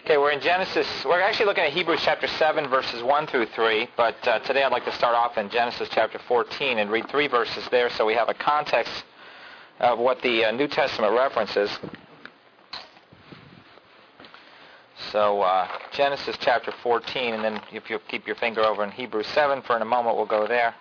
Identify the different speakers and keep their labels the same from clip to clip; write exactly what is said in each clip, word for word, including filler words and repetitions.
Speaker 1: Okay, we're in Genesis. We're actually looking at Hebrews chapter seven, verses one through three, but uh, today I'd like to start off in Genesis chapter fourteen and read three verses there so we have a context of what the uh, New Testament references. So uh, Genesis chapter fourteen, and then if you'll keep your finger over in Hebrews seven for in a moment, we'll go there.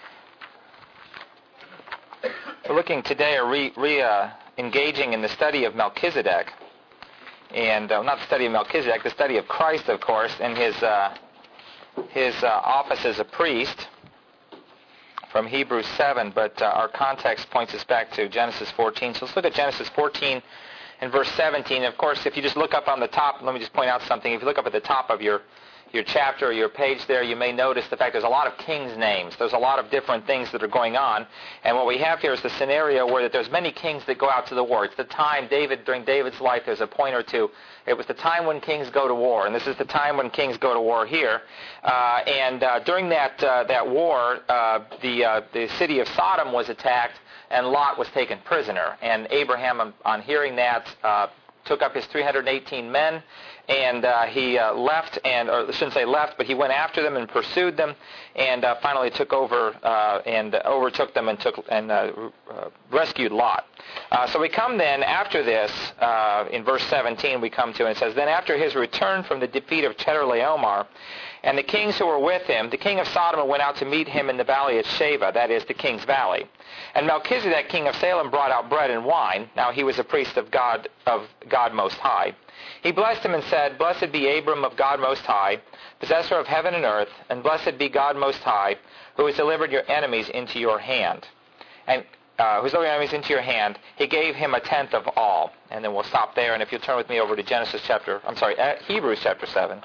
Speaker 1: We're looking today or re, re uh, engaging in the study of Melchizedek. And uh, not the study of Melchizedek, the study of Christ, of course, and his uh, his uh, office as a priest from Hebrews seven. But uh, our context points us back to Genesis fourteen. So let's look at Genesis fourteen and verse seventeen. Of course, if you just look up on the top, let me just point out something. If you look up at the top of your your chapter or your page there, you may notice the fact there's a lot of kings' names. There's a lot of different things that are going on. And what we have here is the scenario where that there's many kings that go out to the war. It's the time, David, during David's life, there's a point or two. It was the time when kings go to war. And this is the time when kings go to war here. Uh, and uh, during that uh, that war, uh, the, uh, the city of Sodom was attacked, and Lot was taken prisoner. And Abraham, on, on hearing that, uh, took up his three hundred eighteen men, and uh, he uh, left, and or I shouldn't say left, but he went after them and pursued them, and uh, finally took over uh, and overtook them and took and uh, uh, rescued Lot. Uh, so we come then after this uh, in verse seventeen. We come to and it says, "Then after his return from the defeat of Chedorlaomer, and the kings who were with him, the king of Sodom went out to meet him in the valley of Sheva, that is, the king's valley. And Melchizedek, king of Salem, brought out bread and wine. Now he was a priest of God of God Most High. He blessed him and said, Blessed be Abram of God Most High, possessor of heaven and earth, and blessed be God Most High, who has delivered your enemies into your hand. And uh, who has delivered your enemies into your hand. He gave him a tenth of all." And then we'll stop there. And if you'll turn with me over to Genesis chapter, I'm sorry, uh, Hebrews chapter seven.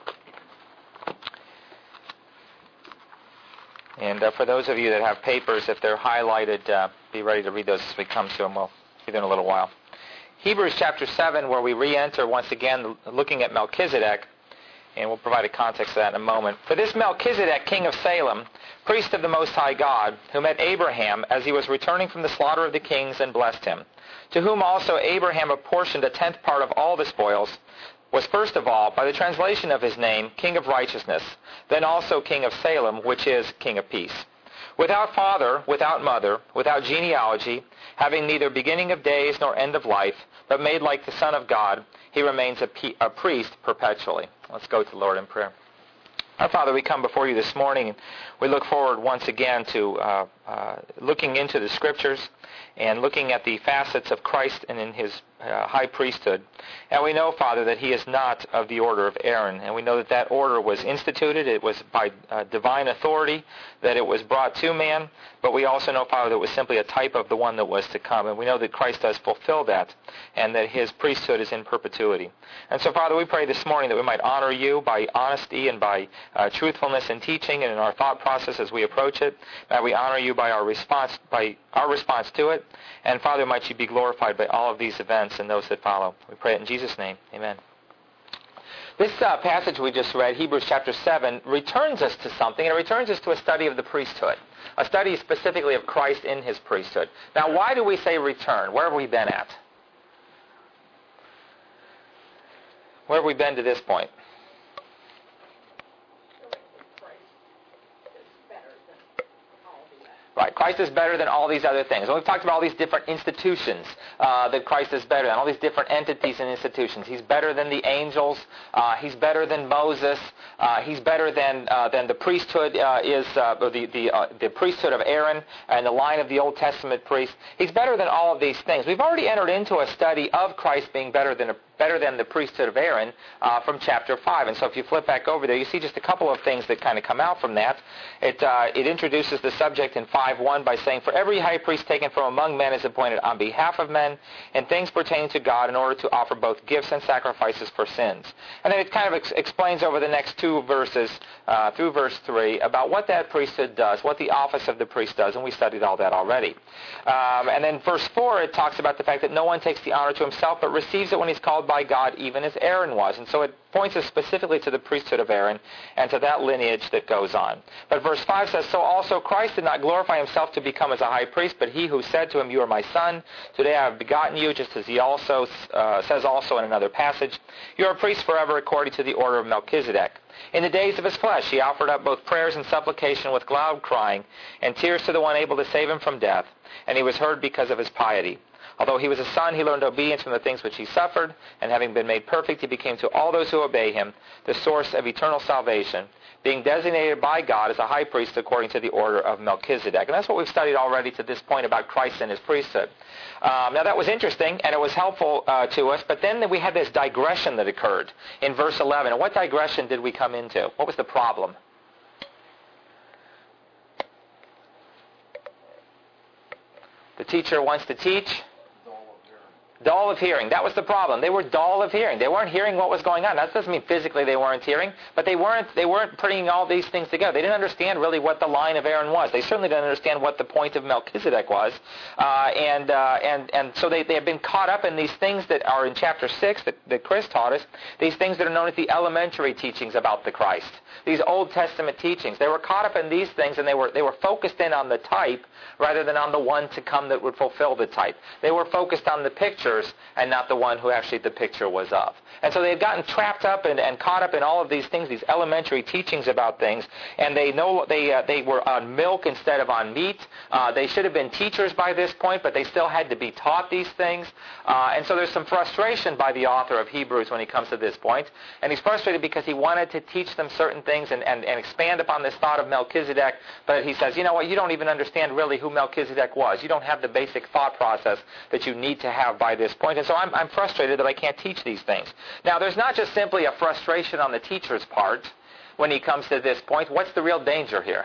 Speaker 1: And uh, for those of you that have papers, if they're highlighted, uh, be ready to read those as we come to them. We'll be there in a little while. Hebrews chapter seven, where we re-enter once again looking at Melchizedek, and we'll provide a context to that in a moment. "For this Melchizedek, king of Salem, priest of the Most High God, who met Abraham as he was returning from the slaughter of the kings and blessed him, to whom also Abraham apportioned a tenth part of all the spoils, was first of all, by the translation of his name, King of Righteousness, then also King of Salem, which is King of Peace. Without father, without mother, without genealogy, having neither beginning of days nor end of life, but made like the Son of God, he remains a, pe- a priest perpetually." Let's go to the Lord in prayer. Our Father, we come before you this morning, and we look forward once again to uh, uh, looking into the Scriptures and looking at the facets of Christ and in his uh, high priesthood. And we know, Father, that he is not of the order of Aaron. And we know that that order was instituted. It was by uh, divine authority that it was brought to man. But we also know, Father, that it was simply a type of the one that was to come. And we know that Christ does fulfill that and that his priesthood is in perpetuity. And so, Father, we pray this morning that we might honor you by honesty and by uh, truthfulness in teaching and in our thought process as we approach it. That we honor you by our response, by our response to it. And, Father, might you be glorified by all of these events and those that follow. We pray it in Jesus' name. Amen. This uh, passage we just read, Hebrews chapter seven, returns us to something. It returns us to a study of the priesthood, a study specifically of Christ in his priesthood. Now, why do we say return? Where have we been at? Where have we been to this point? Right, Christ is better than all these other things. And we've talked about all these different institutions uh, that Christ is better than, all these different entities and institutions. He's better than the angels. Uh, he's better than Moses. Uh, he's better than uh, than the priesthood uh, is uh, the the, uh, the priesthood of Aaron and the line of the Old Testament priest. He's better than all of these things. We've already entered into a study of Christ being better than a better than the priesthood of Aaron uh, from chapter five. And so if you flip back over there, you see just a couple of things that kind of come out from that. It uh, it introduces the subject in five one by saying, "For every high priest taken from among men is appointed on behalf of men in things pertaining to God in order to offer both gifts and sacrifices for sins." And then it kind of ex- explains over the next two verses uh, through verse three about what that priesthood does, what the office of the priest does, and we studied all that already. Um, and then verse four, it talks about the fact that no one takes the honor to himself, but receives it when he's called by God even as Aaron was. And so it points us specifically to the priesthood of Aaron and to that lineage that goes on. But verse five says, so also Christ did not glorify himself to become as a high priest, but he who said to him, you are my son, today I have begotten you, just as he also uh, says also in another passage, you are a priest forever according to the order of Melchizedek. In the days of his flesh he offered up both prayers and supplication with loud crying and tears to the one able to save him from death, and he was heard because of his piety. Although he was a son, he learned obedience from the things which he suffered, and having been made perfect, he became to all those who obey him the source of eternal salvation, being designated by God as a high priest according to the order of Melchizedek. And that's what we've studied already to this point about Christ and his priesthood. Um, now that was interesting, and it was helpful uh, to us, but then we had this digression that occurred in verse eleven. And what digression did we come into? What was the problem? The teacher wants to teach. Dull of hearing. That was the problem. They were dull of hearing. They weren't hearing what was going on. That doesn't mean physically they weren't hearing, but they weren't they weren't putting all these things together. They didn't understand really what the line of Aaron was. They certainly didn't understand what the point of Melchizedek was. Uh, and, uh, and and so they, they have been caught up in these things that are in chapter six that, that Chris taught us, these things that are known as the elementary teachings about the Christ, these Old Testament teachings. They were caught up in these things, and they were they were focused in on the type rather than on the one to come that would fulfill the type. They were focused on the pictures and not the one who actually the picture was of. And so they had gotten trapped up and, and caught up in all of these things, these elementary teachings about things, and they know they uh, they were on milk instead of on meat. Uh, they should have been teachers by this point, but they still had to be taught these things. Uh, and so there's some frustration by the author of Hebrews when he comes to this point. And he's frustrated because he wanted to teach them certain things and, and, and expand upon this thought of Melchizedek, but he says, you know what, you don't even understand really who Melchizedek was. You don't have the basic thought process that you need to have by this point. And so I'm, I'm frustrated that I can't teach these things. Now, there's not just simply a frustration on the teacher's part when he comes to this point. What's the real danger here?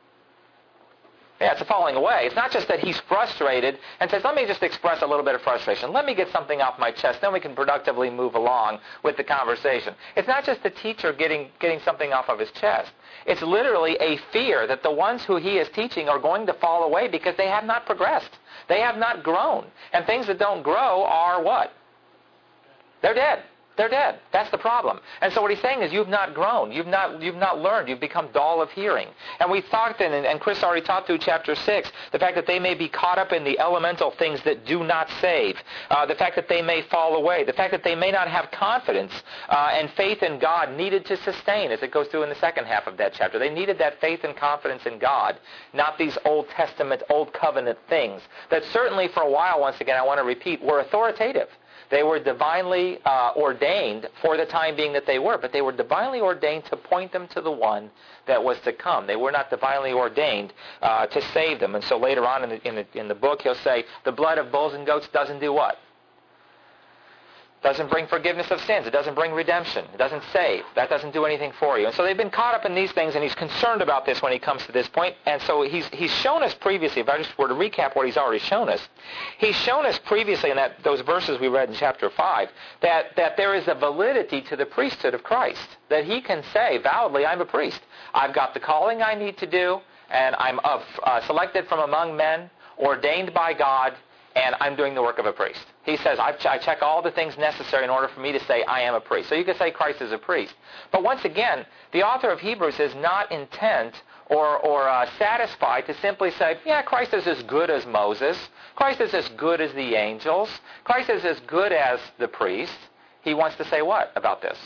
Speaker 1: Yeah, it's a falling away. It's not just that he's frustrated and says, let me just express a little bit of frustration. Let me get something off my chest. Then we can productively move along with the conversation. It's not just the teacher getting, getting something off of his chest. It's literally a fear that the ones who he is teaching are going to fall away because they have not progressed. They have not grown. And things that don't grow are what? They're dead. They're dead. That's the problem. And so what he's saying is you've not grown. You've not you've not learned. You've become dull of hearing. And we talked, in, and Chris already taught through chapter six, the fact that they may be caught up in the elemental things that do not save. Uh, the fact that they may fall away. The fact that they may not have confidence uh, and faith in God needed to sustain, as it goes through in the second half of that chapter. They needed that faith and confidence in God, not these Old Testament, Old Covenant things that certainly for a while, once again, I want to repeat, were authoritative. They were divinely uh, ordained for the time being that they were, but they were divinely ordained to point them to the one that was to come. They were not divinely ordained uh, to save them. And so later on in the, in, the, in the book, he'll say, the blood of bulls and goats doesn't do what? Doesn't bring forgiveness of sins. It doesn't bring redemption. It doesn't save. That doesn't do anything for you. And so they've been caught up in these things, and he's concerned about this when he comes to this point. And so he's he's shown us previously, if I just were to recap what he's already shown us, he's shown us previously in that those verses we read in chapter five, that, that there is a validity to the priesthood of Christ, that he can say validly, I'm a priest. I've got the calling I need to do, and I'm of, uh, selected from among men, ordained by God, and I'm doing the work of a priest. He says, I check all the things necessary in order for me to say I am a priest. So you can say Christ is a priest. But once again, the author of Hebrews is not intent or, or uh, satisfied to simply say, yeah, Christ is as good as Moses. Christ is as good as the angels. Christ is as good as the priest. He wants to say what about this?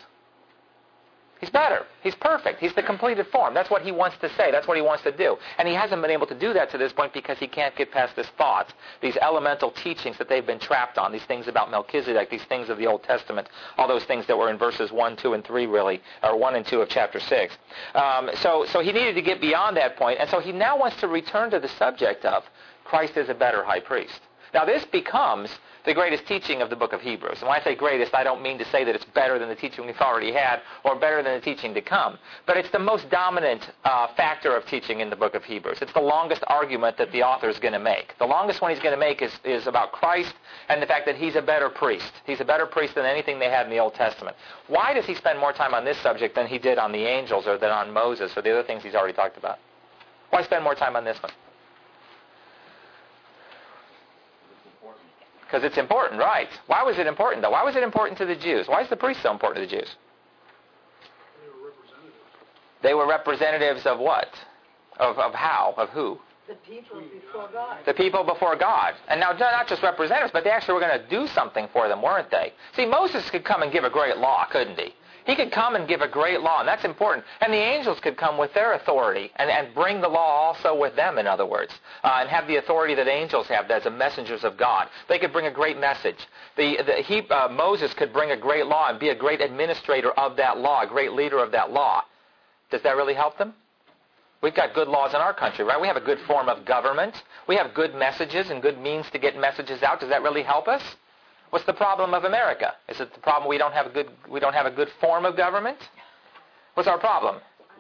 Speaker 1: He's better. He's perfect. He's the completed form. That's what he wants to say. That's what he wants to do. And he hasn't been able to do that to this point because he can't get past this thought, these elemental teachings that they've been trapped on, these things about Melchizedek, these things of the Old Testament, all those things that were in verses one, two, and three, really, or one and two of chapter six. Um, so, so he needed to get beyond that point, and so he now wants to return to the subject of Christ is a better high priest. Now, this becomes the greatest teaching of the book of Hebrews. And when I say greatest, I don't mean to say that it's better than the teaching we've already had or better than the teaching to come. But it's the most dominant uh, factor of teaching in the book of Hebrews. It's the longest argument that the author is going to make. The longest one he's going to make is, is about Christ and the fact that he's a better priest. He's a better priest than anything they had in the Old Testament. Why does he spend more time on this subject than he did on the angels or than on Moses or the other things he's already talked about? Why spend more time on this one? Because it's important, right? Why was it important, though? Why was it important to the Jews? Why is the priest so important to the Jews?
Speaker 2: They were representatives.
Speaker 1: They were representatives of what? Of, of how? Of who?
Speaker 3: The people before God.
Speaker 1: The people before God. And now, not just representatives, but they actually were going to do something for them, weren't they? See, Moses could come and give a great law, couldn't he? He could come and give a great law, and that's important. And the angels could come with their authority and, and bring the law also with them, in other words, uh, and have the authority that angels have as the messengers of God. They could bring a great message. The, the, he, uh, Moses could bring a great law and be a great administrator of that law, a great leader of that law. Does that really help them? We've got good laws in our country, right? We have a good form of government. We have good messages and good means to get messages out. Does that really help us? What's the problem of America? Is it the problem we don't have a good we don't have a good form of government? What's our problem?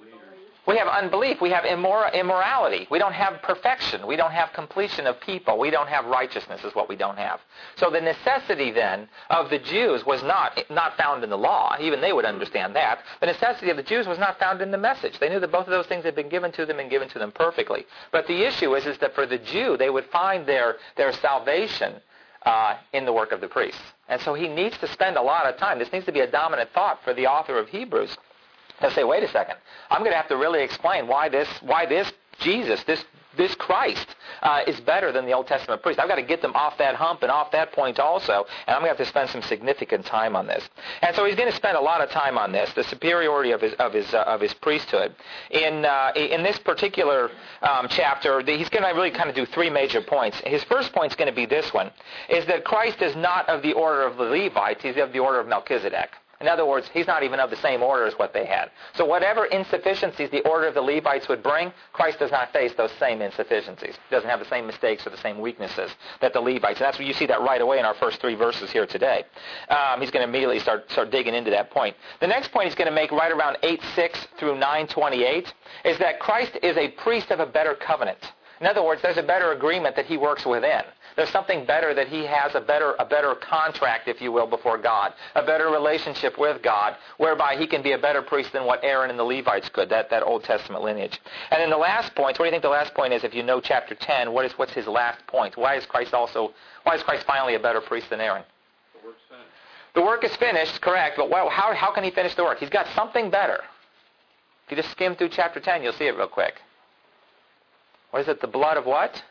Speaker 1: We have unbelief. We have immor- immorality. We don't have perfection. We don't have completion of people. We don't have righteousness is what we don't have. So the necessity then of the Jews was not, not found in the law. Even they would understand that. The necessity of the Jews was not found in the message. They knew that both of those things had been given to them and given to them perfectly. But the issue is, is that for the Jew, they would find their, their salvation uh, in the work of the priest. And so he needs to spend a lot of time. This needs to be a dominant thought for the author of Hebrews. They'll say, wait a second, I'm going to have to really explain why this why this Jesus, this this Christ, uh, is better than the Old Testament priest. I've got to get them off that hump and off that point also, and I'm going to have to spend some significant time on this. And so he's going to spend a lot of time on this, the superiority of his of his uh, of his priesthood. In uh, in this particular um, chapter, he's going to really kind of do three major points. His first point is going to be this one, is that Christ is not of the order of the Levites, he's of the order of Melchizedek. In other words, he's not even of the same order as what they had. So whatever insufficiencies the order of the Levites would bring, Christ does not face those same insufficiencies. He doesn't have the same mistakes or the same weaknesses that the Levites. And that's what you see that right away in our first three verses here today. Um, he's going to immediately start, start digging into that point. The next point he's going to make right around eight six through nine twenty-eight is that Christ is a priest of a better covenant. In other words, there's a better agreement that he works within. There's something better that he has, a better a better contract, if you will, before God, a better relationship with God, whereby he can be a better priest than what Aaron and the Levites could, that, that Old Testament lineage. And then the last point, what do you think the last point is if you know chapter ten? What is, what's his last point? Why is Christ also, why is Christ finally a better priest than Aaron?
Speaker 2: The work's finished.
Speaker 1: The work is finished, correct, but well, how, how can he finish the work? He's got something better. If you just skim through chapter ten, you'll see it real quick. What is it, the blood of what?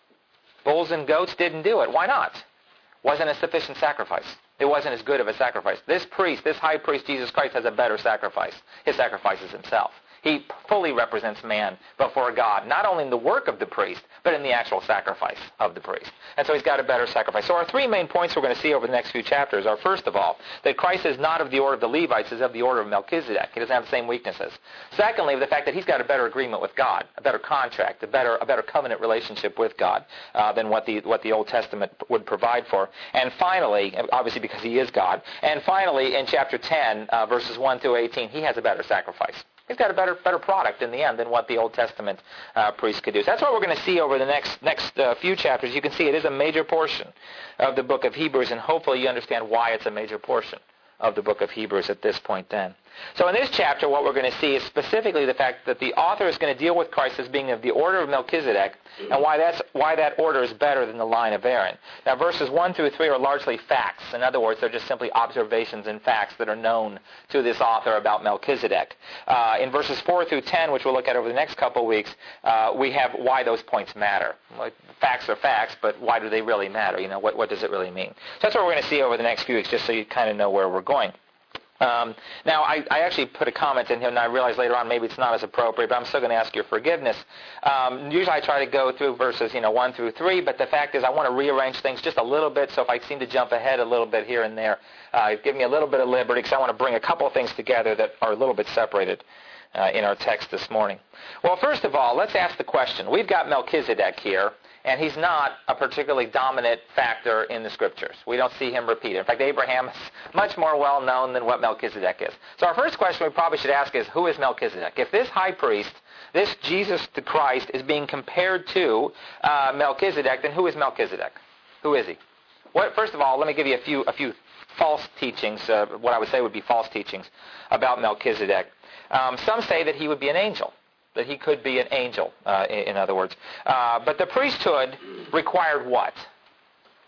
Speaker 1: Bulls and goats didn't do it. Why not? Wasn't a sufficient sacrifice. It wasn't as good of a sacrifice. This priest, this high priest, Jesus Christ, has a better sacrifice. His sacrifice is himself. He fully represents man before God, not only in the work of the priest, but in the actual sacrifice of the priest. And so he's got a better sacrifice. So our three main points we're going to see over the next few chapters are, first of all, that Christ is not of the order of the Levites, he's of the order of Melchizedek. He doesn't have the same weaknesses. Secondly, the fact that he's got a better agreement with God, a better contract, a better a better covenant relationship with God uh, than what the what the Old Testament would provide for. And finally, obviously because he is God, and finally in chapter ten, uh, verses one through eighteen, he has a better sacrifice. He's got a better better product in the end than what the Old Testament uh, priest could do. So that's what we're going to see over the next next uh, few chapters. You can see it is a major portion of the book of Hebrews, and hopefully you understand why it's a major portion of the book of Hebrews at this point then. So in this chapter, what we're going to see is specifically the fact that the author is going to deal with Christ as being of the order of Melchizedek, and why that's why that order is better than the line of Aaron. Now, verses one through three are largely facts. In other words, they're just simply observations and facts that are known to this author about Melchizedek. Uh, in verses four through ten, which we'll look at over the next couple of weeks, uh, we have why those points matter. Like, facts are facts, but why do they really matter? You know, what, what does it really mean? So that's what we're going to see over the next few weeks, just so you kind of know where we're going. Um, now, I, I actually put a comment in here, and I realized later on maybe it's not as appropriate, but I'm still going to ask your forgiveness. Um, usually I try to go through verses, you know, one through three, but the fact is I want to rearrange things just a little bit, so if I seem to jump ahead a little bit here and there, uh, give me a little bit of liberty, because I want to bring a couple of things together that are a little bit separated uh, in our text this morning. Well, first of all, let's ask the question. We've got Melchizedek here, and he's not a particularly dominant factor in the Scriptures. We don't see him repeated. In fact, Abraham is much more well-known than what Melchizedek is. So our first question we probably should ask is, who is Melchizedek? If this high priest, this Jesus the Christ, is being compared to uh, Melchizedek, then who is Melchizedek? Who is he? What, first of all, let me give you a few, a few false teachings, uh, what I would say would be false teachings about Melchizedek. Um, some say that he would be an angel. That he could be an angel, uh, in, in other words. Uh, but the priesthood required what?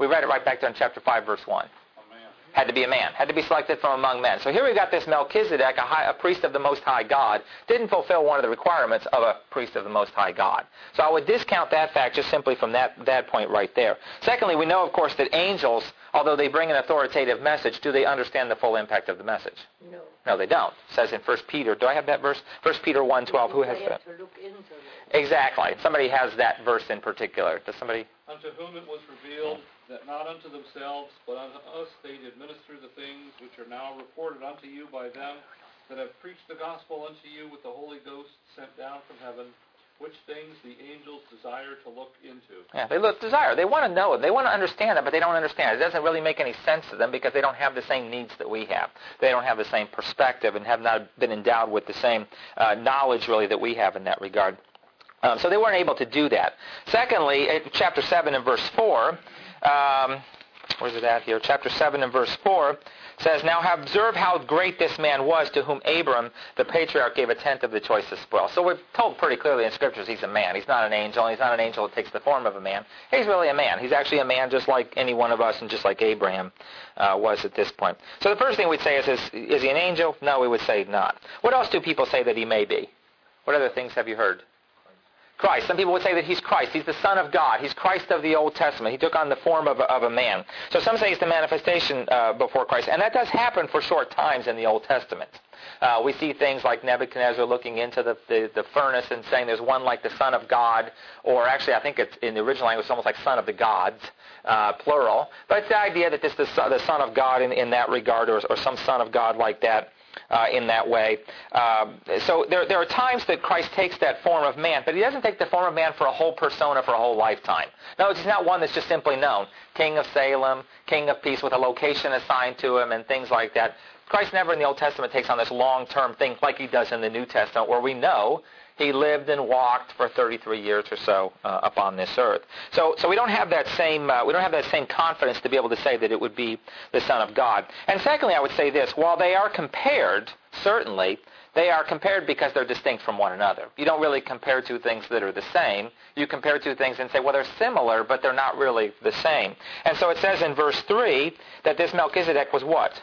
Speaker 1: We read it right back there in chapter five, verse one. Had to be a man. Had to be selected from among men. So here we've got this Melchizedek, a, high, a priest of the Most High God, didn't fulfill one of the requirements of a priest of the Most High God. So I would discount that fact just simply from that, that point right there. Secondly, we know, of course, that angels, although they bring an authoritative message, do they understand the full impact of the message?
Speaker 3: No.
Speaker 1: No, they don't. It says in First Peter, do I have that verse? First Peter one twelve, who has
Speaker 3: They
Speaker 1: that?
Speaker 3: have to look into it.
Speaker 1: Exactly. Somebody has that verse in particular. Does somebody?
Speaker 2: Unto whom it was revealed that not unto themselves, but unto us they did minister the things which are now reported unto you by them that have preached the gospel unto you with the Holy Ghost sent down from heaven, which things the angels desire to look into.
Speaker 1: Yeah, they look desire. They want to know it. They want to understand it, but they don't understand it. It doesn't really make any sense to them because they don't have the same needs that we have. They don't have the same perspective and have not been endowed with the same uh, knowledge, really, that we have in that regard. Um, so they weren't able to do that. Secondly, in chapter seven and verse four, um, where's it at here? Chapter seven and verse four says, Now observe how great this man was to whom Abram, the patriarch, gave a tenth of the choicest spoil. So we're told pretty clearly in Scriptures he's a man. He's not an angel. He's not an angel that takes the form of a man. He's really a man. He's actually a man just like any one of us and just like Abraham uh, was at this point. So the first thing we'd say is, is, is he an angel? No, we would say not. What else do people say that he may be? What other things have you heard? Christ. Some people would say that he's Christ. He's the Son of God. He's Christ of the Old Testament. He took on the form of a, of a man. So some say he's the manifestation uh, before Christ. And that does happen for short times in the Old Testament. Uh, we see things like Nebuchadnezzar looking into the, the, the furnace and saying there's one like the Son of God, or actually I think it's in the original language it's almost like Son of the Gods, uh, plural. But it's the idea that this is the, the Son of God in, in that regard, or, or some Son of God like that. Uh, in that way. Um, so there, there are times that Christ takes that form of man, but he doesn't take the form of man for a whole persona for a whole lifetime. No, he's not one that's just simply known. King of Salem, King of Peace with a location assigned to him and things like that. Christ never in the Old Testament takes on this long-term thing like he does in the New Testament, where we know he lived and walked for thirty-three years or so uh, upon this earth. So, so we don't have that same uh, we don't have that same confidence to be able to say that it would be the Son of God. And secondly, I would say this: while they are compared, certainly they are compared because they're distinct from one another. You don't really compare two things that are the same. You compare two things and say, well, they're similar, but they're not really the same. And so it says in verse three that this Melchizedek was what?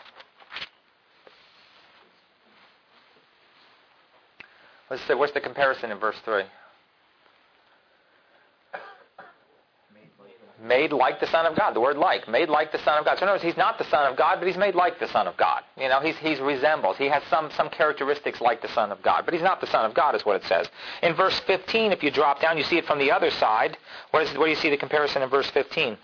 Speaker 1: What's the, what's the comparison in verse three? Made like the Son of God. The word like. Made like the Son of God. So in other words, he's not the Son of God, but he's made like the Son of God. You know, he's, he's resembles. He has some, some characteristics like the Son of God. But he's not the Son of God is what it says. In verse fifteen, if you drop down, you see it from the other side. What, is, what do you see the comparison in verse fifteen?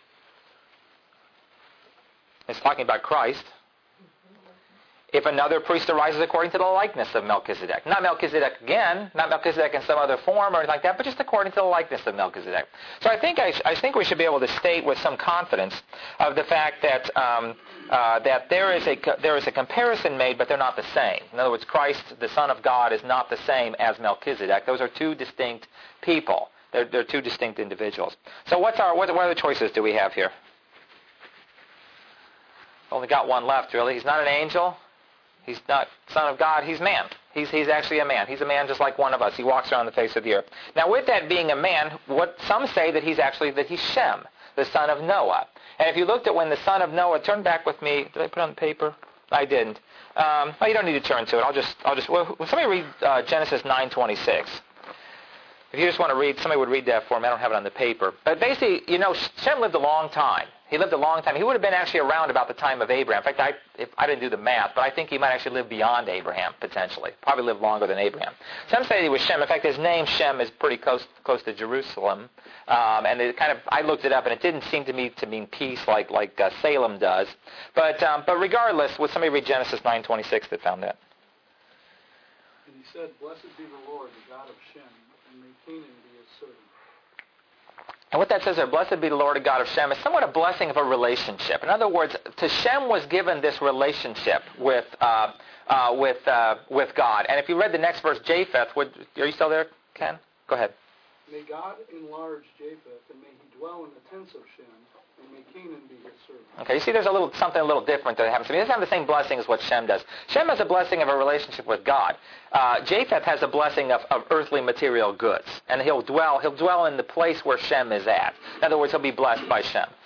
Speaker 1: It's talking about Christ. If another priest arises according to the likeness of Melchizedek. Not Melchizedek again, not Melchizedek in some other form or anything like that, but just according to the likeness of Melchizedek. So I think I, I think we should be able to state with some confidence of the fact that um, uh, that there is a there is a comparison made, but they're not the same. In other words, Christ, the Son of God, is not the same as Melchizedek. Those are two distinct people. They're, they're two distinct individuals. So what's our what, what other choices do we have here? Only got one left, really. He's not an angel. He's not Son of God. He's man. He's he's actually a man. He's a man just like one of us. He walks around the face of the earth. Now, with that being a man, what some say that he's actually that he's Shem, the son of Noah. And if you looked at when the son of Noah, turn back with me. Did I put it on the paper? I didn't. Um, well, you don't need to turn to it. I'll just I'll just. Well, somebody read uh, Genesis nine twenty-six. If you just want to read, somebody would read that for me. I don't have it on the paper. But basically, you know, Shem lived a long time. He lived a long time. He would have been actually around about the time of Abraham. In fact, I, if, I didn't do the math, but I think he might actually live beyond Abraham, potentially. Probably lived longer than Abraham. Some say he was Shem. In fact, his name, Shem, is pretty close, close to Jerusalem. Um, and it kind of, I looked it up, and it didn't seem to me to mean peace like, like uh, Salem does. But, um, but regardless, would somebody read Genesis nine twenty-six that found that?
Speaker 2: And he said, Blessed be the Lord, the God of Shem, and may Canaan be his servant.
Speaker 1: And what that says there, blessed be the Lord God of Shem, is somewhat a blessing of a relationship. In other words, to Shem was given this relationship with uh, uh, with uh, with God. And if you read the next verse, Japheth, would, are you still there, Ken? Go ahead.
Speaker 2: May God enlarge Japheth, and may he dwell in the tents of Shem, and may Canaan be his servant.
Speaker 1: Okay, you see there's a little something a little different that happens. He doesn't have the same blessing as what Shem does. Shem has a blessing of a relationship with God. Uh, Japheth has a blessing of, of earthly material goods. And he'll dwell he'll dwell in the place where Shem is at. In other words, he'll be blessed by Shem.
Speaker 4: Uh,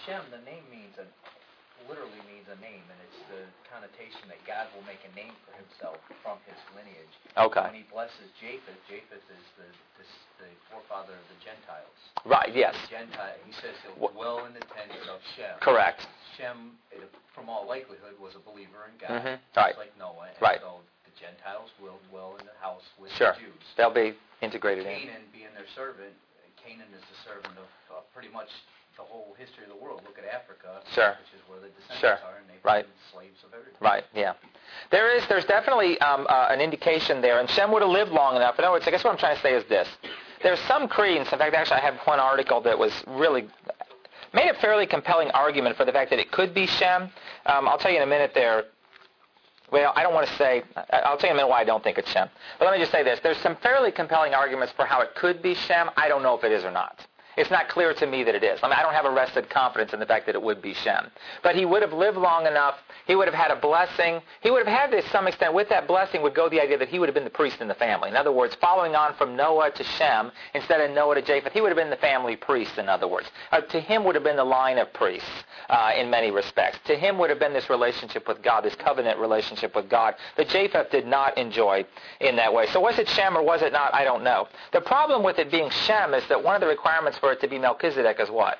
Speaker 4: Shem, the name means a, literally means a name, and it's the connotation that God will make a name for himself from his lineage.
Speaker 1: Okay.
Speaker 4: When he blesses Japheth, Japheth is the, the, the forefather of the Gentiles.
Speaker 1: Right, yes.
Speaker 4: The Gentile, he says he'll dwell in the tents of Shem.
Speaker 1: Correct.
Speaker 4: Shem, it, from all likelihood, was a believer in God,
Speaker 1: Mm-hmm.
Speaker 4: just
Speaker 1: Right.
Speaker 4: like Noah. And
Speaker 1: Right.
Speaker 4: so the Gentiles will dwell in the house with
Speaker 1: Sure.
Speaker 4: the Jews.
Speaker 1: They'll be integrated in.
Speaker 4: Canaan being their servant, Canaan is the servant of uh, pretty much the whole history of the world. Look at Africa,
Speaker 1: Sure.
Speaker 4: which is where the descendants
Speaker 1: Sure.
Speaker 4: are, and they've
Speaker 1: Right.
Speaker 4: been slaves of everything.
Speaker 1: Right, yeah. There is, there's definitely um, uh, an indication there, and Shem would have lived long enough. In other words, I guess what I'm trying to say is this. There's some credence. In fact, actually, I have one article that was really, made a fairly compelling argument for the fact that it could be Shem. Um, I'll tell you in a minute there. Well, I don't want to say, I'll tell you in a minute why I don't think it's Shem. But let me just say this. There's some fairly compelling arguments for how it could be Shem. I don't know if it is or not. It's not clear to me that it is. I mean, I don't have arrested confidence in the fact that it would be Shem. But he would have lived long enough. He would have had a blessing. He would have had, to some extent, with that blessing would go the idea that he would have been the priest in the family. In other words, following on from Noah to Shem, instead of Noah to Japheth, he would have been the family priest, in other words. Uh, to him would have been the line of priests uh, in many respects. To him would have been this relationship with God, this covenant relationship with God that Japheth did not enjoy in that way. So was it Shem or was it not? I don't know. The problem with it being Shem is that one of the requirements for it to be Melchizedek is what?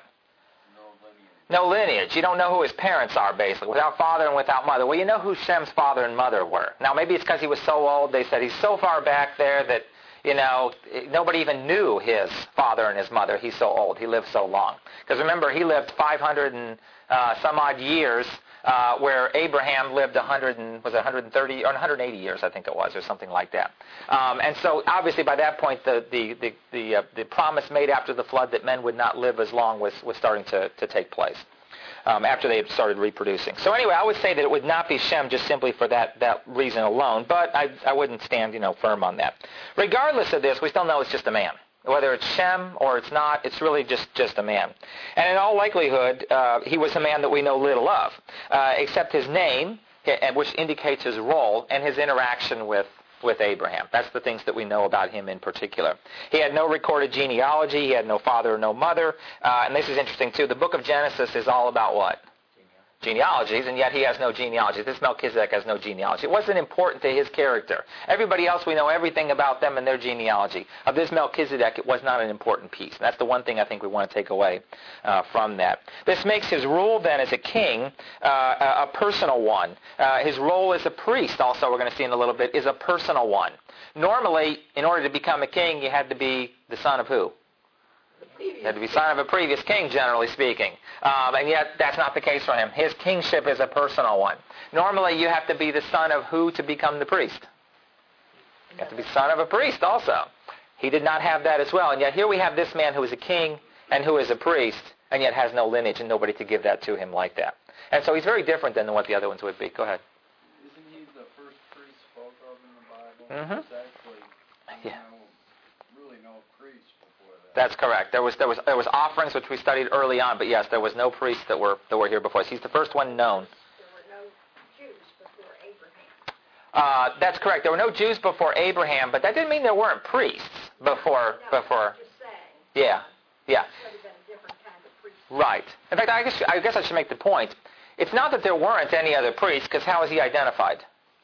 Speaker 1: No lineage. You don't know who his parents are, basically, without father and without mother. Well, you know who Shem's father and mother were. Now, maybe it's because he was so old. They said he's so far back there that, you know, nobody even knew his father and his mother. He's so old. He lived so long. Because remember, he lived five hundred and uh, some odd years, uh, where Abraham lived one hundred and, was it one hundred thirty or one hundred eighty years, I think it was, or something like that. Um, and so, obviously, by that point, the the the the, uh, the promise made after the flood that men would not live as long was was starting to to take place. Um, after they had started reproducing. So anyway, I would say that it would not be Shem just simply for that, that reason alone, but I, I wouldn't stand, you know, firm on that. Regardless of this, we still know it's just a man. Whether it's Shem or it's not, it's really just, just a man. And in all likelihood, uh, he was a man that we know little of, uh, except his name, which indicates his role and his interaction with with Abraham. That's the things that we know about him in particular. He had no recorded genealogy. He had no father or no mother. Uh, and this is interesting, too. The book of Genesis is all about what? Genealogies, and yet he has no genealogy. This Melchizedek has no genealogy. It wasn't important to his character. Everybody else, we know everything about them and their genealogy. Of this Melchizedek, it was not an important piece. And that's the one thing I think we want to take away uh, from that. This makes his role then as a king uh, a personal one. Uh, his role as a priest, also we're going to see in a little bit, is a personal one. Normally, in order to become a king, you had to be the son of who? He had to be son of a previous king, generally speaking. Um, and yet, that's not the case for him. His kingship is a personal one. Normally, you have to be the son of who to become the priest? You have to be son of a priest also. He did not have that as well. And yet, here we have this man who is a king and who is a priest, and yet has no lineage and nobody to give that to him like that. And so he's very different than what the other ones would be. Go ahead.
Speaker 5: Isn't he the first priest spoke of in the Bible?
Speaker 1: Mm-hmm.
Speaker 5: There's actually
Speaker 1: Yeah.
Speaker 5: no, really no priest before that.
Speaker 1: That's correct. There was there was there was offerings which we studied early on, but yes, there was no priests that were that were here before us. He's the first one known.
Speaker 3: There were no Jews before Abraham.
Speaker 1: Uh, that's correct. There were no Jews before Abraham, but that didn't mean there weren't priests before
Speaker 3: No,
Speaker 1: before.
Speaker 3: I'm just saying.
Speaker 1: Yeah, yeah,
Speaker 3: Could have been a different kind of priest.
Speaker 1: right. In fact, I guess I guess I should make the point. It's not that there weren't any other priests, because how is he identified?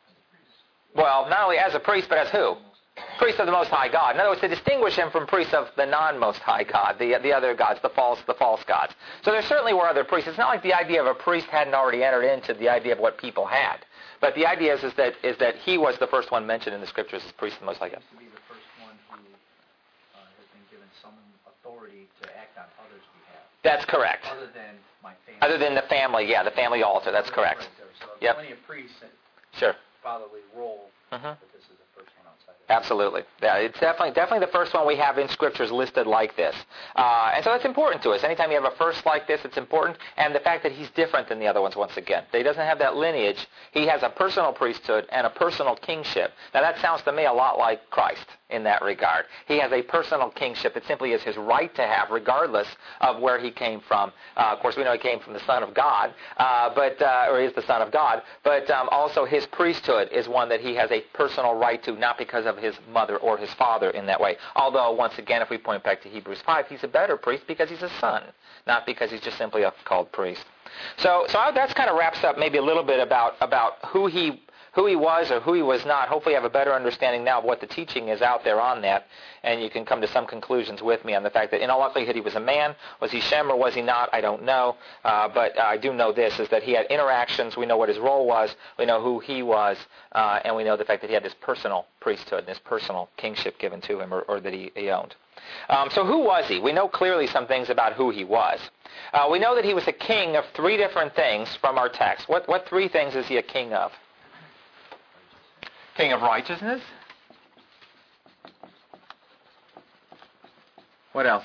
Speaker 1: Well, not only as a priest, but as who? Priest of the Most High God. In other words, to distinguish him from priests of the non-Most High God, the the other gods, the false the false gods. So there certainly were other priests. It's not like the idea of a priest hadn't already entered into the idea of what people had. But the idea is, is that is that he was the first one mentioned in the Scriptures as priest of the Most High God.
Speaker 4: To be the first one who uh, has been given some authority to act on others' behalf.
Speaker 1: That's correct.
Speaker 4: Other than my family.
Speaker 1: Other than the family, yeah, the family altar. That's correct.
Speaker 4: Right there. So
Speaker 1: Yep.
Speaker 4: plenty of priests and
Speaker 1: Sure.
Speaker 4: fatherly role,
Speaker 1: Mm-hmm.
Speaker 4: but this is the first one outside of that.
Speaker 1: Absolutely. Yeah, it's definitely definitely the first one we have in Scriptures listed like this. Uh, and so that's important to us. Anytime you have a first like this, it's important. And the fact that he's different than the other ones, once again. That he doesn't have that lineage. He has a personal priesthood and a personal kingship. Now, that sounds to me a lot like Christ in that regard. He has a personal kingship that simply is his right to have, regardless of where he came from. Uh, of course, we know he came from the Son of God, uh, but uh, or he is the Son of God, but um, also his priesthood is one that he has a personal right to, not because of his mother or his father in that way. Although, once again, if we point back to Hebrews five, he's a better priest because he's a son, not because he's just simply a called priest. So, so that's kind of wraps up maybe a little bit about about who he who he was or who he was not. Hopefully you have a better understanding now of what the teaching is out there on that, and you can come to some conclusions with me on the fact that in all likelihood he was a man. Was he Shem or was he not? I don't know. Uh, but uh, I do know this, is that he had interactions. We know what his role was. We know who he was. Uh, and we know the fact that he had this personal priesthood and this personal kingship given to him, or, or that he, he owned. Um, so who was he? We know clearly some things about who he was. Uh, we know that he was a king of three different things from our text. What, what three things is he a king of? King of righteousness. What else?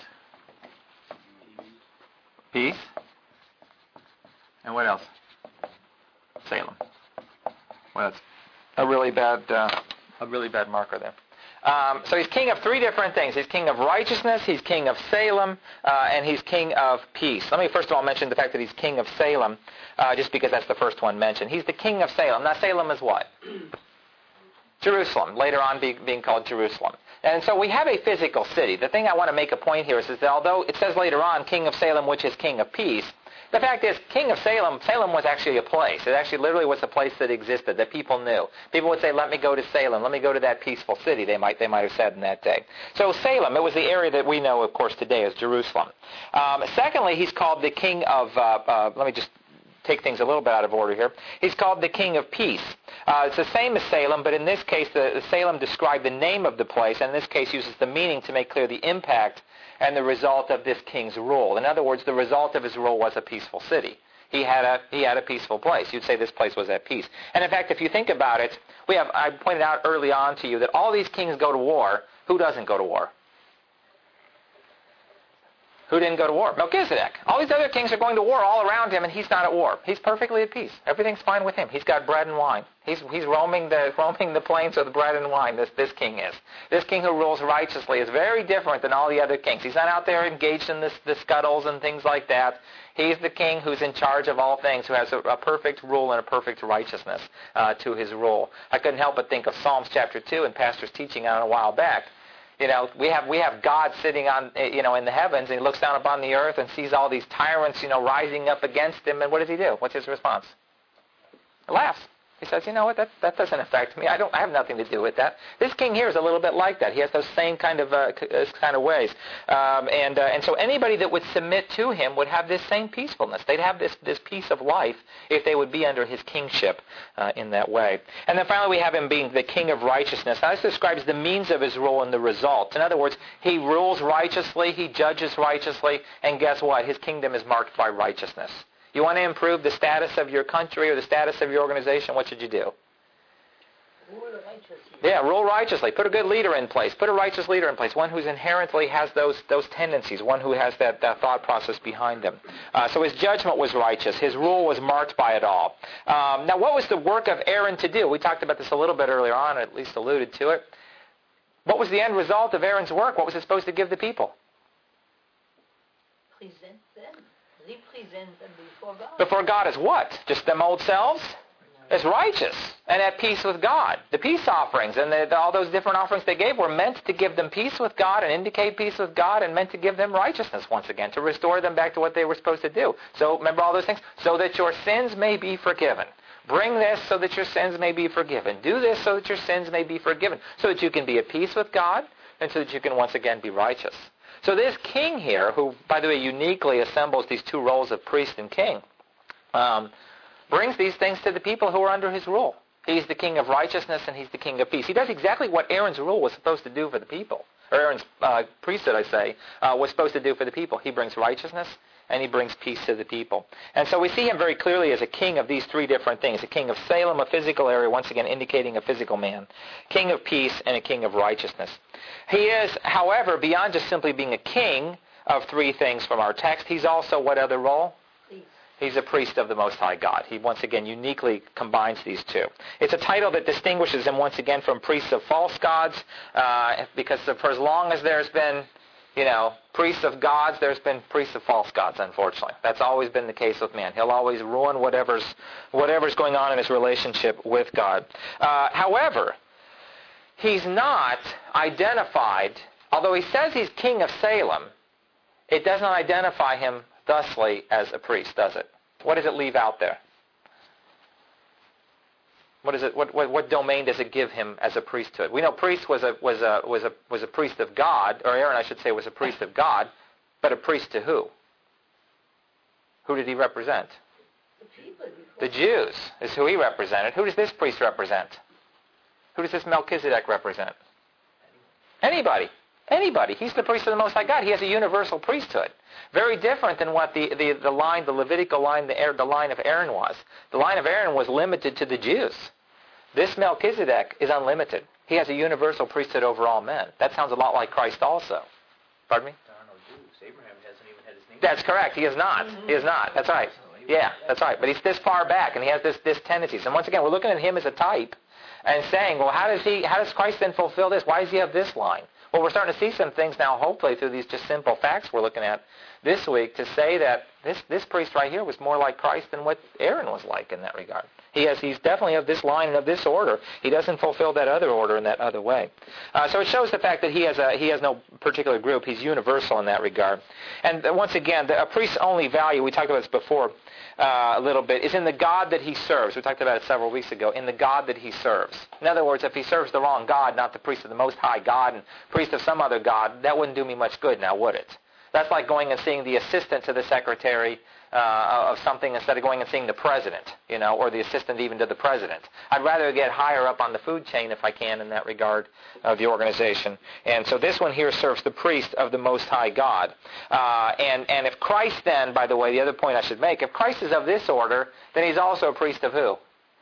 Speaker 1: Peace. And what else? Salem. Well, that's a really bad, uh, a really bad marker there. Um, so he's king of three different things. He's king of righteousness, he's king of Salem, uh, and he's king of peace. Let me first of all mention the fact that he's king of Salem, uh, just because that's the first one mentioned. He's the king of Salem. Now, Salem is what? Jerusalem, later on be, being called Jerusalem. And so we have a physical city. The thing I want to make a point here is, is that although it says later on, king of Salem, which is king of peace, the fact is, king of Salem, Salem was actually a place. It actually literally was a place that existed, that people knew. People would say, let me go to Salem, let me go to that peaceful city, they might they might have said in that day. So Salem, it was the area that we know, of course, today as Jerusalem. Um, secondly, he's called the king of, uh, uh, let me just take things a little bit out of order here. He's called the king of peace. Uh, it's the same as Salem, but in this case, the, the Salem described the name of the place, and in this case uses the meaning to make clear the impact and the result of this king's rule. In other words, the result of his rule was a peaceful city. He had a he had a peaceful place. You'd say this place was at peace. And in fact, if you think about it, we have I pointed out early on to you that all these kings go to war. Who doesn't go to war? Who didn't go to war? Melchizedek. All these other kings are going to war all around him, and he's not at war. He's perfectly at peace. Everything's fine with him. He's got bread and wine. He's he's roaming the roaming the plains with bread and wine. This this king is. This king who rules righteously is very different than all the other kings. He's not out there engaged in this the scuttles and things like that. He's the king who's in charge of all things, who has a, a perfect rule and a perfect righteousness uh, to his rule. I couldn't help but think of Psalms chapter two and Pastor's teaching on it a while back. You know, we have we have God sitting on, you know, in the heavens, and he looks down upon the earth and sees all these tyrants, you know, rising up against him. And what does he do? What's his response? He laughs. He says, you know what, that, that doesn't affect me. I don't. I have nothing to do with that. This king here is a little bit like that. He has those same kind of uh, kind of ways. Um, and uh, and so anybody that would submit to him would have this same peacefulness. They'd have this, this peace of life if they would be under his kingship uh, in that way. And then finally we have him being the king of righteousness. Now this describes the means of his rule and the results. In other words, he rules righteously, he judges righteously, and guess what? His kingdom is marked by righteousness. You want to improve the status of your country or the status of your organization, what should you do?
Speaker 3: Rule righteously.
Speaker 1: Yeah, rule righteously. Put a good leader in place. Put a righteous leader in place, one who's inherently has those those tendencies, one who has that, that thought process behind them. Uh, so his judgment was righteous. His rule was marked by it all. Um, now, what was the work of Aaron to do? We talked about this a little bit earlier on, at least alluded to it. What was the end result of Aaron's work? What was it supposed to give the people?
Speaker 3: Present them. He presents them before God.
Speaker 1: Before God is what? Just them old selves? It's righteous and at peace with God. The peace offerings and the, the, all those different offerings they gave were meant to give them peace with God and indicate peace with God, and meant to give them righteousness once again, to restore them back to what they were supposed to do. So remember all those things? So that your sins may be forgiven. Bring this so that your sins may be forgiven. Do this so that your sins may be forgiven. So that you can be at peace with God and so that you can once again be righteous. So this king here, who, by the way, uniquely assembles these two roles of priest and king, um, brings these things to the people who are under his rule. He's the king of righteousness and he's the king of peace. He does exactly what Aaron's rule was supposed to do for the people. Or Aaron's uh, priesthood, I say, uh, was supposed to do for the people. He brings righteousness and he brings peace to the people. And so we see him very clearly as a king of these three different things. A king of Salem, a physical area, once again indicating a physical man. King of peace and a king of righteousness. He is, however, beyond just simply being a king of three things from our text, he's also what other role?
Speaker 3: Peace.
Speaker 1: He's a priest of the Most High God. He once again uniquely combines these two. It's a title that distinguishes him once again from priests of false gods, uh, because for as long as there's been, you know, priests of gods, there's been priests of false gods, unfortunately. That's always been the case with man. He'll always ruin whatever's whatever's going on in his relationship with God. Uh, however, he's not identified, although he says he's king of Salem, it does not identify him thusly as a priest, does it? What does it leave out there? What is it? What, what, what domain does it give him as a priesthood? We know priest was a was a was a was a priest of God, or Aaron, I should say, was a priest of God, but a priest to who? Who did he represent?
Speaker 3: The people.
Speaker 1: The Jews is who he represented. Who does this priest represent? Who does this Melchizedek represent? Anybody. Anybody. He's the priest of the Most High God. He has a universal priesthood. Very different than what the, the, the line, the Levitical line, the, the line of Aaron was. The line of Aaron was limited to the Jews. This Melchizedek is unlimited. He has a universal priesthood over all men. That sounds a lot like Christ also. Pardon me?
Speaker 4: There are no Jews. Abraham hasn't even had his name.
Speaker 1: That's correct. He is not. He is not. That's right. Yeah, that's right. But he's this far back, and he has this, this tendencies. And once again, we're looking at him as a type and saying, well, how does he? How does Christ then fulfill this? Why does he have this line? Well, we're starting to see some things now, hopefully, through these just simple facts we're looking at this week to say that this, this priest right here was more like Christ than what Aaron was like in that regard. He has, he's definitely of this line and of this order. He doesn't fulfill that other order in that other way. Uh, so it shows the fact that he has, a, he has no particular group. He's universal in that regard. And once again, the, a priest's only value, we talked about this before uh, a little bit, is in the God that he serves. We talked about it several weeks ago, in the God that he serves. In other words, if he serves the wrong God, not the priest of the Most High God and priest of some other God, that wouldn't do me much good now, would it? That's like going and seeing the assistant to the secretary uh, of something instead of going and seeing the president, you know, or the assistant even to the president. I'd rather get higher up on the food chain if I can in that regard of the organization. And so this one here serves the priest of the Most High God. Uh, and, and if Christ then, by the way, the other point I should make, if Christ is of this order, then he's also a priest of who?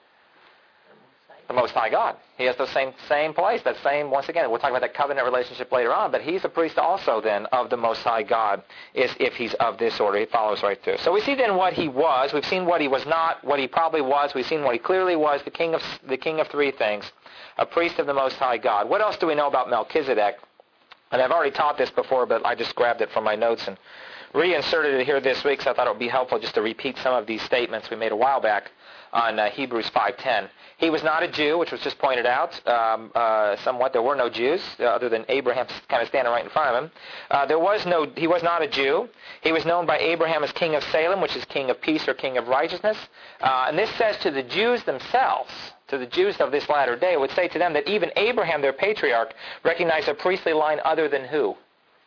Speaker 1: The Most High God. He has the same same place, that same, once again, we'll talk about that covenant relationship later on, but he's a priest also then of the Most High God, is if he's of this order. He follows right through. So we see then what he was. We've seen what he was not, what he probably was. We've seen what he clearly was, the king of the king of three things, a priest of the Most High God. What else do we know about Melchizedek? And I've already taught this before, but I just grabbed it from my notes and reinserted it here this week, so I thought it would be helpful just to repeat some of these statements we made a while back on uh, Hebrews five ten. He was not a Jew, which was just pointed out um, uh, somewhat. There were no Jews uh, other than Abraham kind of standing right in front of him. Uh, there was no. He was not a Jew. He was known by Abraham as king of Salem, which is king of peace or king of righteousness. Uh, and this says to the Jews themselves, to the Jews of this latter day, it would say to them that even Abraham, their patriarch, recognized a priestly line other than who?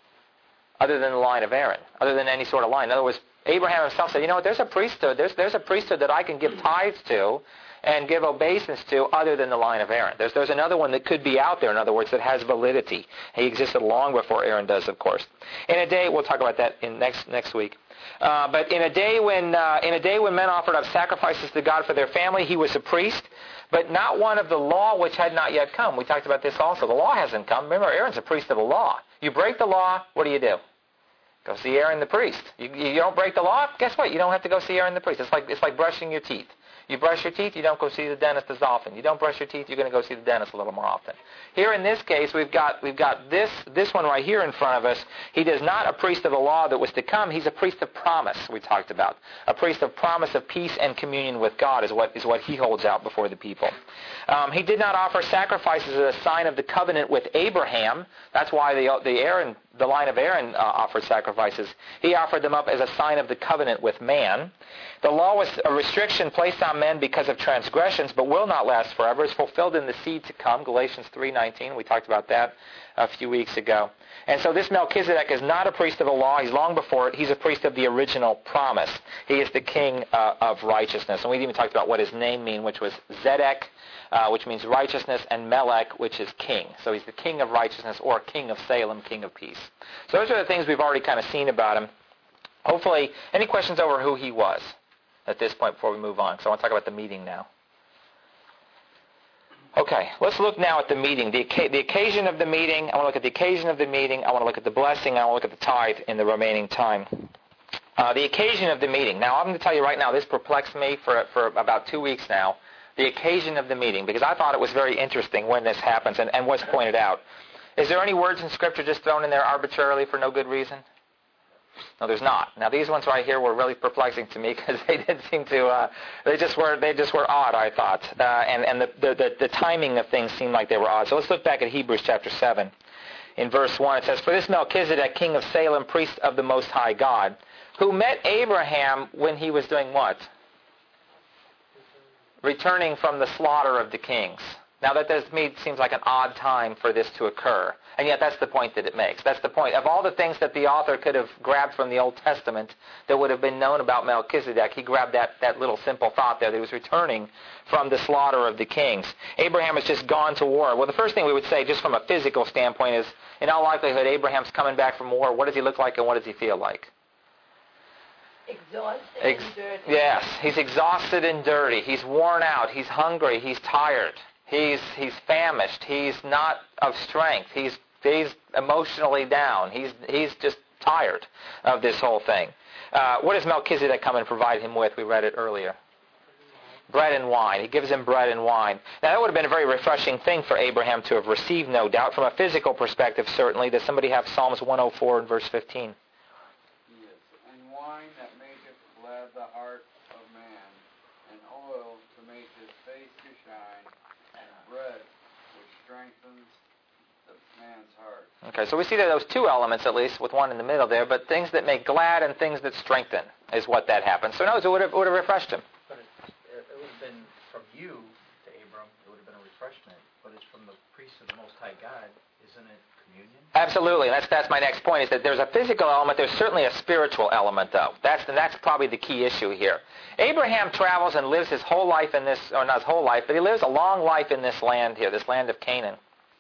Speaker 1: Other than the line of Aaron, other than any sort of line. In other words, Abraham himself said, you know what, there's a priesthood, there's, there's a priesthood that I can give tithes to and give obeisance to other than the line of Aaron. There's, there's another one that could be out there, in other words, that has validity. He existed long before Aaron does, of course. In a day, we'll talk about that in next next week. Uh, but in a day when uh, in a day when men offered up sacrifices to God for their family, he was a priest, but not one of the law which had not yet come. We talked about this also. The law hasn't come. Remember, Aaron's a priest of the law. You break the law, what do you do? Go see Aaron the priest. You, you don't break the law, guess what? You don't have to go see Aaron the priest. It's like it's like brushing your teeth. You brush your teeth, you don't go see the dentist as often. You don't brush your teeth, you're going to go see the dentist a little more often. Here in this case, we've got we've got this this one right here in front of us. He is not a priest of the law that was to come. He's a priest of promise, we talked about. A priest of promise of peace and communion with God is what is what he holds out before the people. Um, he did not offer sacrifices as a sign of the covenant with Abraham. That's why the the Aaron the line of Aaron uh, offered sacrifices. He offered them up as a sign of the covenant with man. The law was a restriction placed on men because of transgressions, but will not last forever. It's fulfilled in the seed to come, Galatians three nineteen. We talked about that a few weeks ago. And so this Melchizedek is not a priest of the law. He's long before it. He's a priest of the original promise. He is the king uh, of righteousness. And we even talked about what his name means, which was Zedek, uh, which means righteousness, and Melech, which is king. So he's the king of righteousness, or king of Salem, king of peace. So those are the things we've already kind of seen about him. Hopefully, any questions over who he was at this point before we move on? So I want to talk about the meeting now. Okay, let's look now at the meeting. The, the occasion of the meeting, I want to look at the occasion of the meeting, I want to look at the blessing, I want to look at the tithe in the remaining time. Uh, the occasion of the meeting. Now, I'm going to tell you right now, this perplexed me for, for about two weeks now. The occasion of the meeting, because I thought it was very interesting when this happens and, and was pointed out. Is there any words in Scripture just thrown in there arbitrarily for no good reason? No, there's not. Now, these ones right here were really perplexing to me because they didn't seem to. Uh, they just were. They just were odd, I thought, uh, and and the, the the the timing of things seemed like they were odd. So let's look back at Hebrews chapter seven. In verse one, it says, "For this Melchizedek, king of Salem, priest of the Most High God, who met Abraham when he was doing what? Returning from the slaughter of the kings." Now that does me seems like an odd time for this to occur. And yet that's the point that it makes. That's the point. Of all the things that the author could have grabbed from the Old Testament that would have been known about Melchizedek, he grabbed that, that little simple thought there that he was returning from the slaughter of the kings. Abraham has just gone to war. Well, the first thing we would say, just from a physical standpoint, is in all likelihood Abraham's coming back from war. What does he look like and what does he feel like?
Speaker 3: Exhausted
Speaker 1: Ex-
Speaker 3: and dirty.
Speaker 1: Yes, he's exhausted and dirty. He's worn out. He's hungry. He's tired. He's he's famished. He's not of strength. He's he's emotionally down. He's he's just tired of this whole thing. Uh, what does Melchizedek come and provide him with? We read it earlier. Bread and wine. He gives him bread and wine. Now that would have been a very refreshing thing for Abraham to have received, no doubt. From a physical perspective, certainly. Does somebody have Psalms one oh four and verse fifteen?
Speaker 5: Yes, and wine that maketh glad the heart of man, and oil to make his face to shine, and bread which strengthens the man's heart.
Speaker 1: Okay, so we see that those two elements, at least, with one in the middle there, but things that make glad and things that strengthen is what that happens. So notice it would have, it would have refreshed him.
Speaker 4: But it, it would have been from you to Abram, it would have been a refreshment, but it's from the priest of the Most High God. Isn't it communion?
Speaker 1: Absolutely. That's that's my next point, is that there's a physical element. There's certainly a spiritual element, though. That's and that's probably the key issue here. Abraham travels and lives his whole life in this, or not his whole life, but he lives a long life in this land here, this land of Canaan.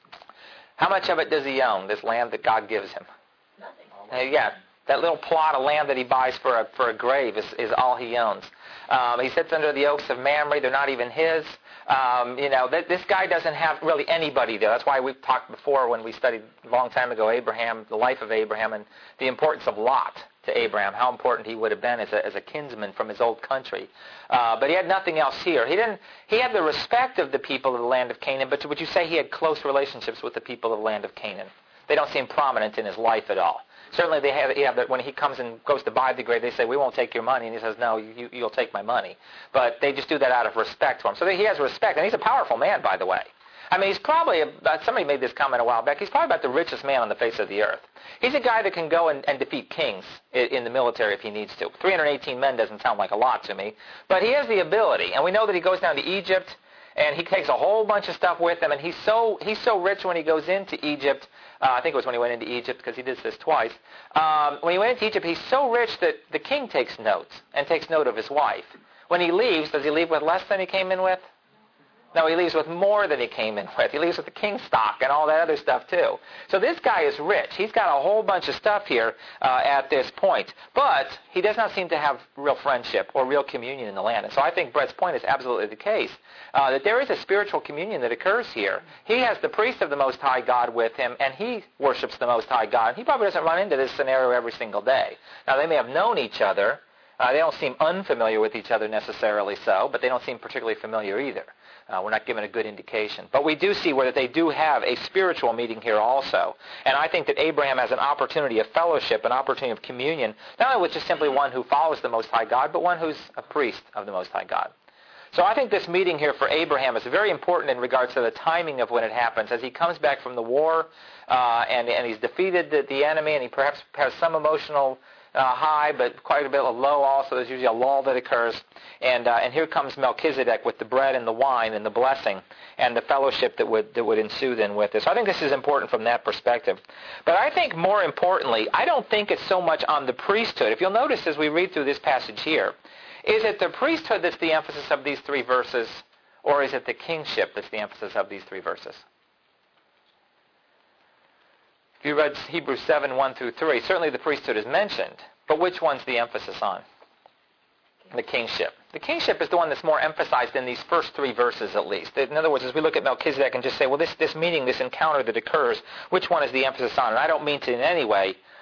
Speaker 1: How much of it does he own, this land that God gives him?
Speaker 3: Nothing.
Speaker 1: Uh, yeah, that little plot of land that he buys for a, for a grave is, is all he owns. Um, he sits under the oaks of Mamre. They're not even his. Um, you know, th- this guy doesn't have really anybody there. That's why we've talked before when we studied a long time ago Abraham, the life of Abraham, and the importance of Lot to Abraham, how important he would have been as a, as a kinsman from his old country. Uh, but he had nothing else here. He didn't. He had the respect of the people of the land of Canaan, but would you say he had close relationships with the people of the land of Canaan? They don't seem prominent in his life at all. Certainly they have, yeah, but when he comes and goes to buy the grave, they say, we won't take your money. And he says, no, you, you'll take my money. But they just do that out of respect for him. So he has respect. And he's a powerful man, by the way. I mean, he's probably, about, somebody made this comment a while back, he's probably about the richest man on the face of the earth. He's a guy that can go and, and defeat kings in, in the military if he needs to. three hundred eighteen men doesn't sound like a lot to me. But he has the ability. And we know that he goes down to Egypt, and he takes a whole bunch of stuff with him. And he's so he's so rich when he goes into Egypt. Uh, I think it was when he went into Egypt, because he did this twice. Um, when he went into Egypt, he's so rich that the king takes notes and takes note of his wife. When he leaves, does he leave with less than he came in with? No, he leaves with more than he came in with. He leaves with the king stock and all that other stuff too. So this guy is rich. He's got a whole bunch of stuff here uh, at this point. But he does not seem to have real friendship or real communion in the land. And so I think Brett's point is absolutely the case, uh, that there is a spiritual communion that occurs here. He has the priest of the Most High God with him, and he worships the Most High God. He probably doesn't run into this scenario every single day. Now, they may have known each other. Uh, they don't seem unfamiliar with each other necessarily so, but they don't seem particularly familiar either. Uh, we're not given a good indication. But we do see where that they do have a spiritual meeting here also. And I think that Abraham has an opportunity of fellowship, an opportunity of communion, not only with just simply one who follows the Most High God, but one who's a priest of the Most High God. So I think this meeting here for Abraham is very important in regards to the timing of when it happens. As he comes back from the war uh, and, and he's defeated the, the enemy, and he perhaps has some emotional Uh, high, but quite a bit of low also. There's usually a lull that occurs. And uh, and here comes Melchizedek with the bread and the wine and the blessing and the fellowship that would that would ensue then with this. So I think this is important from that perspective. But I think more importantly, I don't think it's so much on the priesthood. If you'll notice as we read through this passage here, is it the priesthood that's the emphasis of these three verses, or is it the kingship that's the emphasis of these three verses? If you read Hebrews seven, one through three, certainly the priesthood is mentioned, but which one's the emphasis on? The kingship. The kingship is the one that's more emphasized in these first three verses at least. In other words, as we look at Melchizedek and just say, well, this, this meeting, this encounter that occurs, which one is the emphasis on? And I don't mean to in any way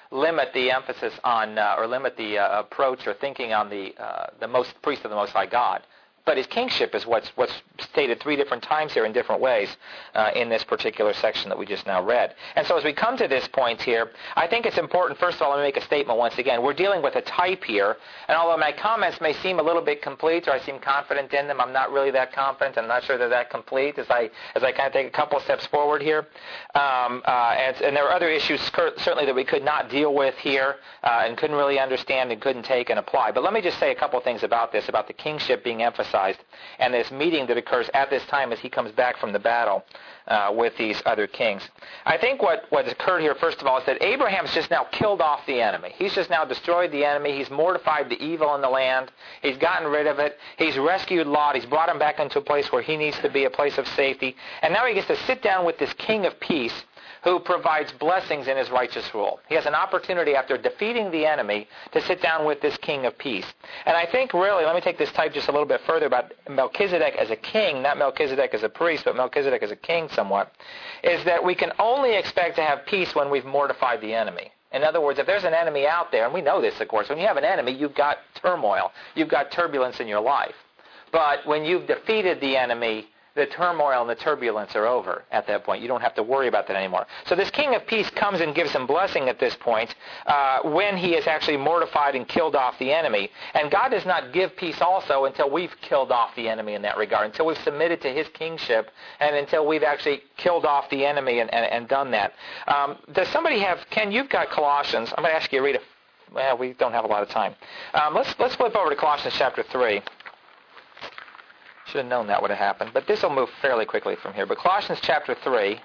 Speaker 1: limit the emphasis on, uh, or limit the uh, approach or thinking on the uh, the most priest of the Most High God. But his kingship is what's what's stated three different times here in different ways uh, in this particular section that we just now read. And so as we come to this point here, I think it's important, first of all, let me make a statement once again. We're dealing with a type here, and although my comments may seem a little bit complete, or I seem confident in them, I'm not really that confident. I'm not sure they're that complete as I as I kind of take a couple steps forward here. Um, uh, and, and there are other issues certainly that we could not deal with here uh, and couldn't really understand and couldn't take and apply. But let me just say a couple things about this, about the kingship being emphasized and this meeting that occurs at this time as he comes back from the battle uh, with these other kings. I think what, what has occurred here, first of all, is that Abraham's just now killed off the enemy. He's just now destroyed the enemy. He's mortified the evil in the land. He's gotten rid of it. He's rescued Lot. He's brought him back into a place where he needs to be, a place of safety. And now he gets to sit down with this king of peace who provides blessings in his righteous rule. He has an opportunity after defeating the enemy to sit down with this king of peace. And I think really, let me take this type just a little bit further about Melchizedek as a king, not Melchizedek as a priest, but Melchizedek as a king somewhat, is that we can only expect to have peace when we've mortified the enemy. In other words, if there's an enemy out there, and we know this, of course, when you have an enemy, you've got turmoil. You've got turbulence in your life. But when you've defeated the enemy, the turmoil and the turbulence are over at that point. You don't have to worry about that anymore. So this king of peace comes and gives him blessing at this point uh, when he has actually mortified and killed off the enemy. And God does not give peace also until we've killed off the enemy in that regard, until we've submitted to his kingship and until we've actually killed off the enemy and, and, and done that. Um, does somebody have, Ken, you've got Colossians. I'm going to ask you to read a, well, we don't have a lot of time. Um, let's, let's flip over to Colossians chapter three. Should have known that would have happened. But this will move fairly quickly from here. But Colossians chapter three.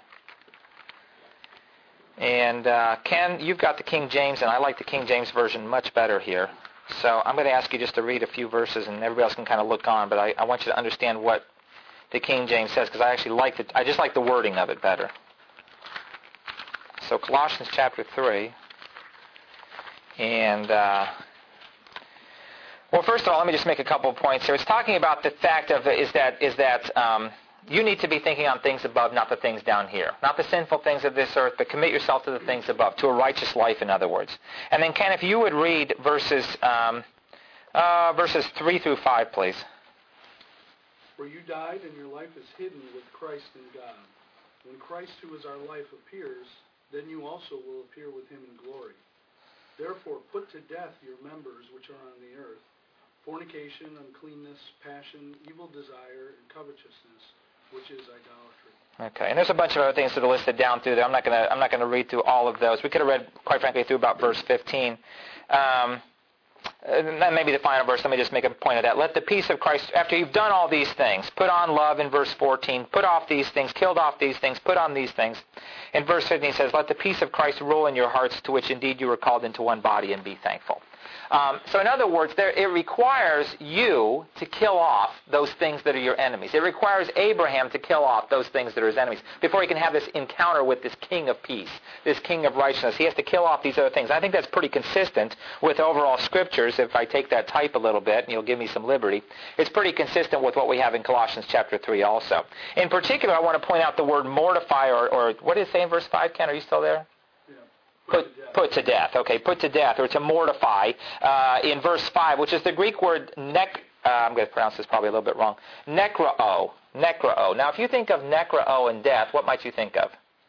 Speaker 1: And uh, Ken, you've got the King James, and I like the King James Version much better here. So I'm going to ask you just to read a few verses, and everybody else can kind of look on. But I, I want you to understand what the King James says, because I actually like the, I just like the wording of it better. So Colossians chapter three. And... Uh, Well, first of all, let me just make a couple of points here. It's talking about the fact of is that is that um, you need to be thinking on things above, not the things down here. Not the sinful things of this earth, but commit yourself to the things above, to a righteous life, in other words. And then, Ken, if you would read verses um, uh, verses three through five, please.
Speaker 6: For you died, and your life is hidden with Christ in God. When Christ, who is our life, appears, then you also will appear with him in glory. Therefore, put to death your members which are on the earth, fornication, uncleanness, passion, evil desire, and covetousness, which is idolatry.
Speaker 1: Okay, and there's a bunch of other things that are listed down through there. I'm not going to I'm not going to read through all of those. We could have read, quite frankly, through about verse fifteen. Um, and then maybe the final verse. Let me just make a point of that. Let the peace of Christ, after you've done all these things, put on love in verse fourteen. Put off these things, killed off these things, put on these things. In verse fifteen it says, let the peace of Christ rule in your hearts, to which indeed you were called into one body, and be thankful. Um, so in other words, there, it requires you to kill off those things that are your enemies. It requires Abraham to kill off those things that are his enemies before he can have this encounter with this king of peace, this king of righteousness. He has to kill off these other things. I think that's pretty consistent with overall scriptures. If I take that type a little bit, and you'll give me some liberty, it's pretty consistent with what we have in Colossians chapter three also. In particular, I want to point out the word mortify, or, or what did it say in verse five, Ken? Are you still there? Put, put to death. Okay, put to death, or to mortify, uh, in verse five, which is the Greek word nek, uh, I'm going to pronounce this probably a little bit wrong, nekrao, nekrao. Now, if you think of nekrao and death, what might you think of?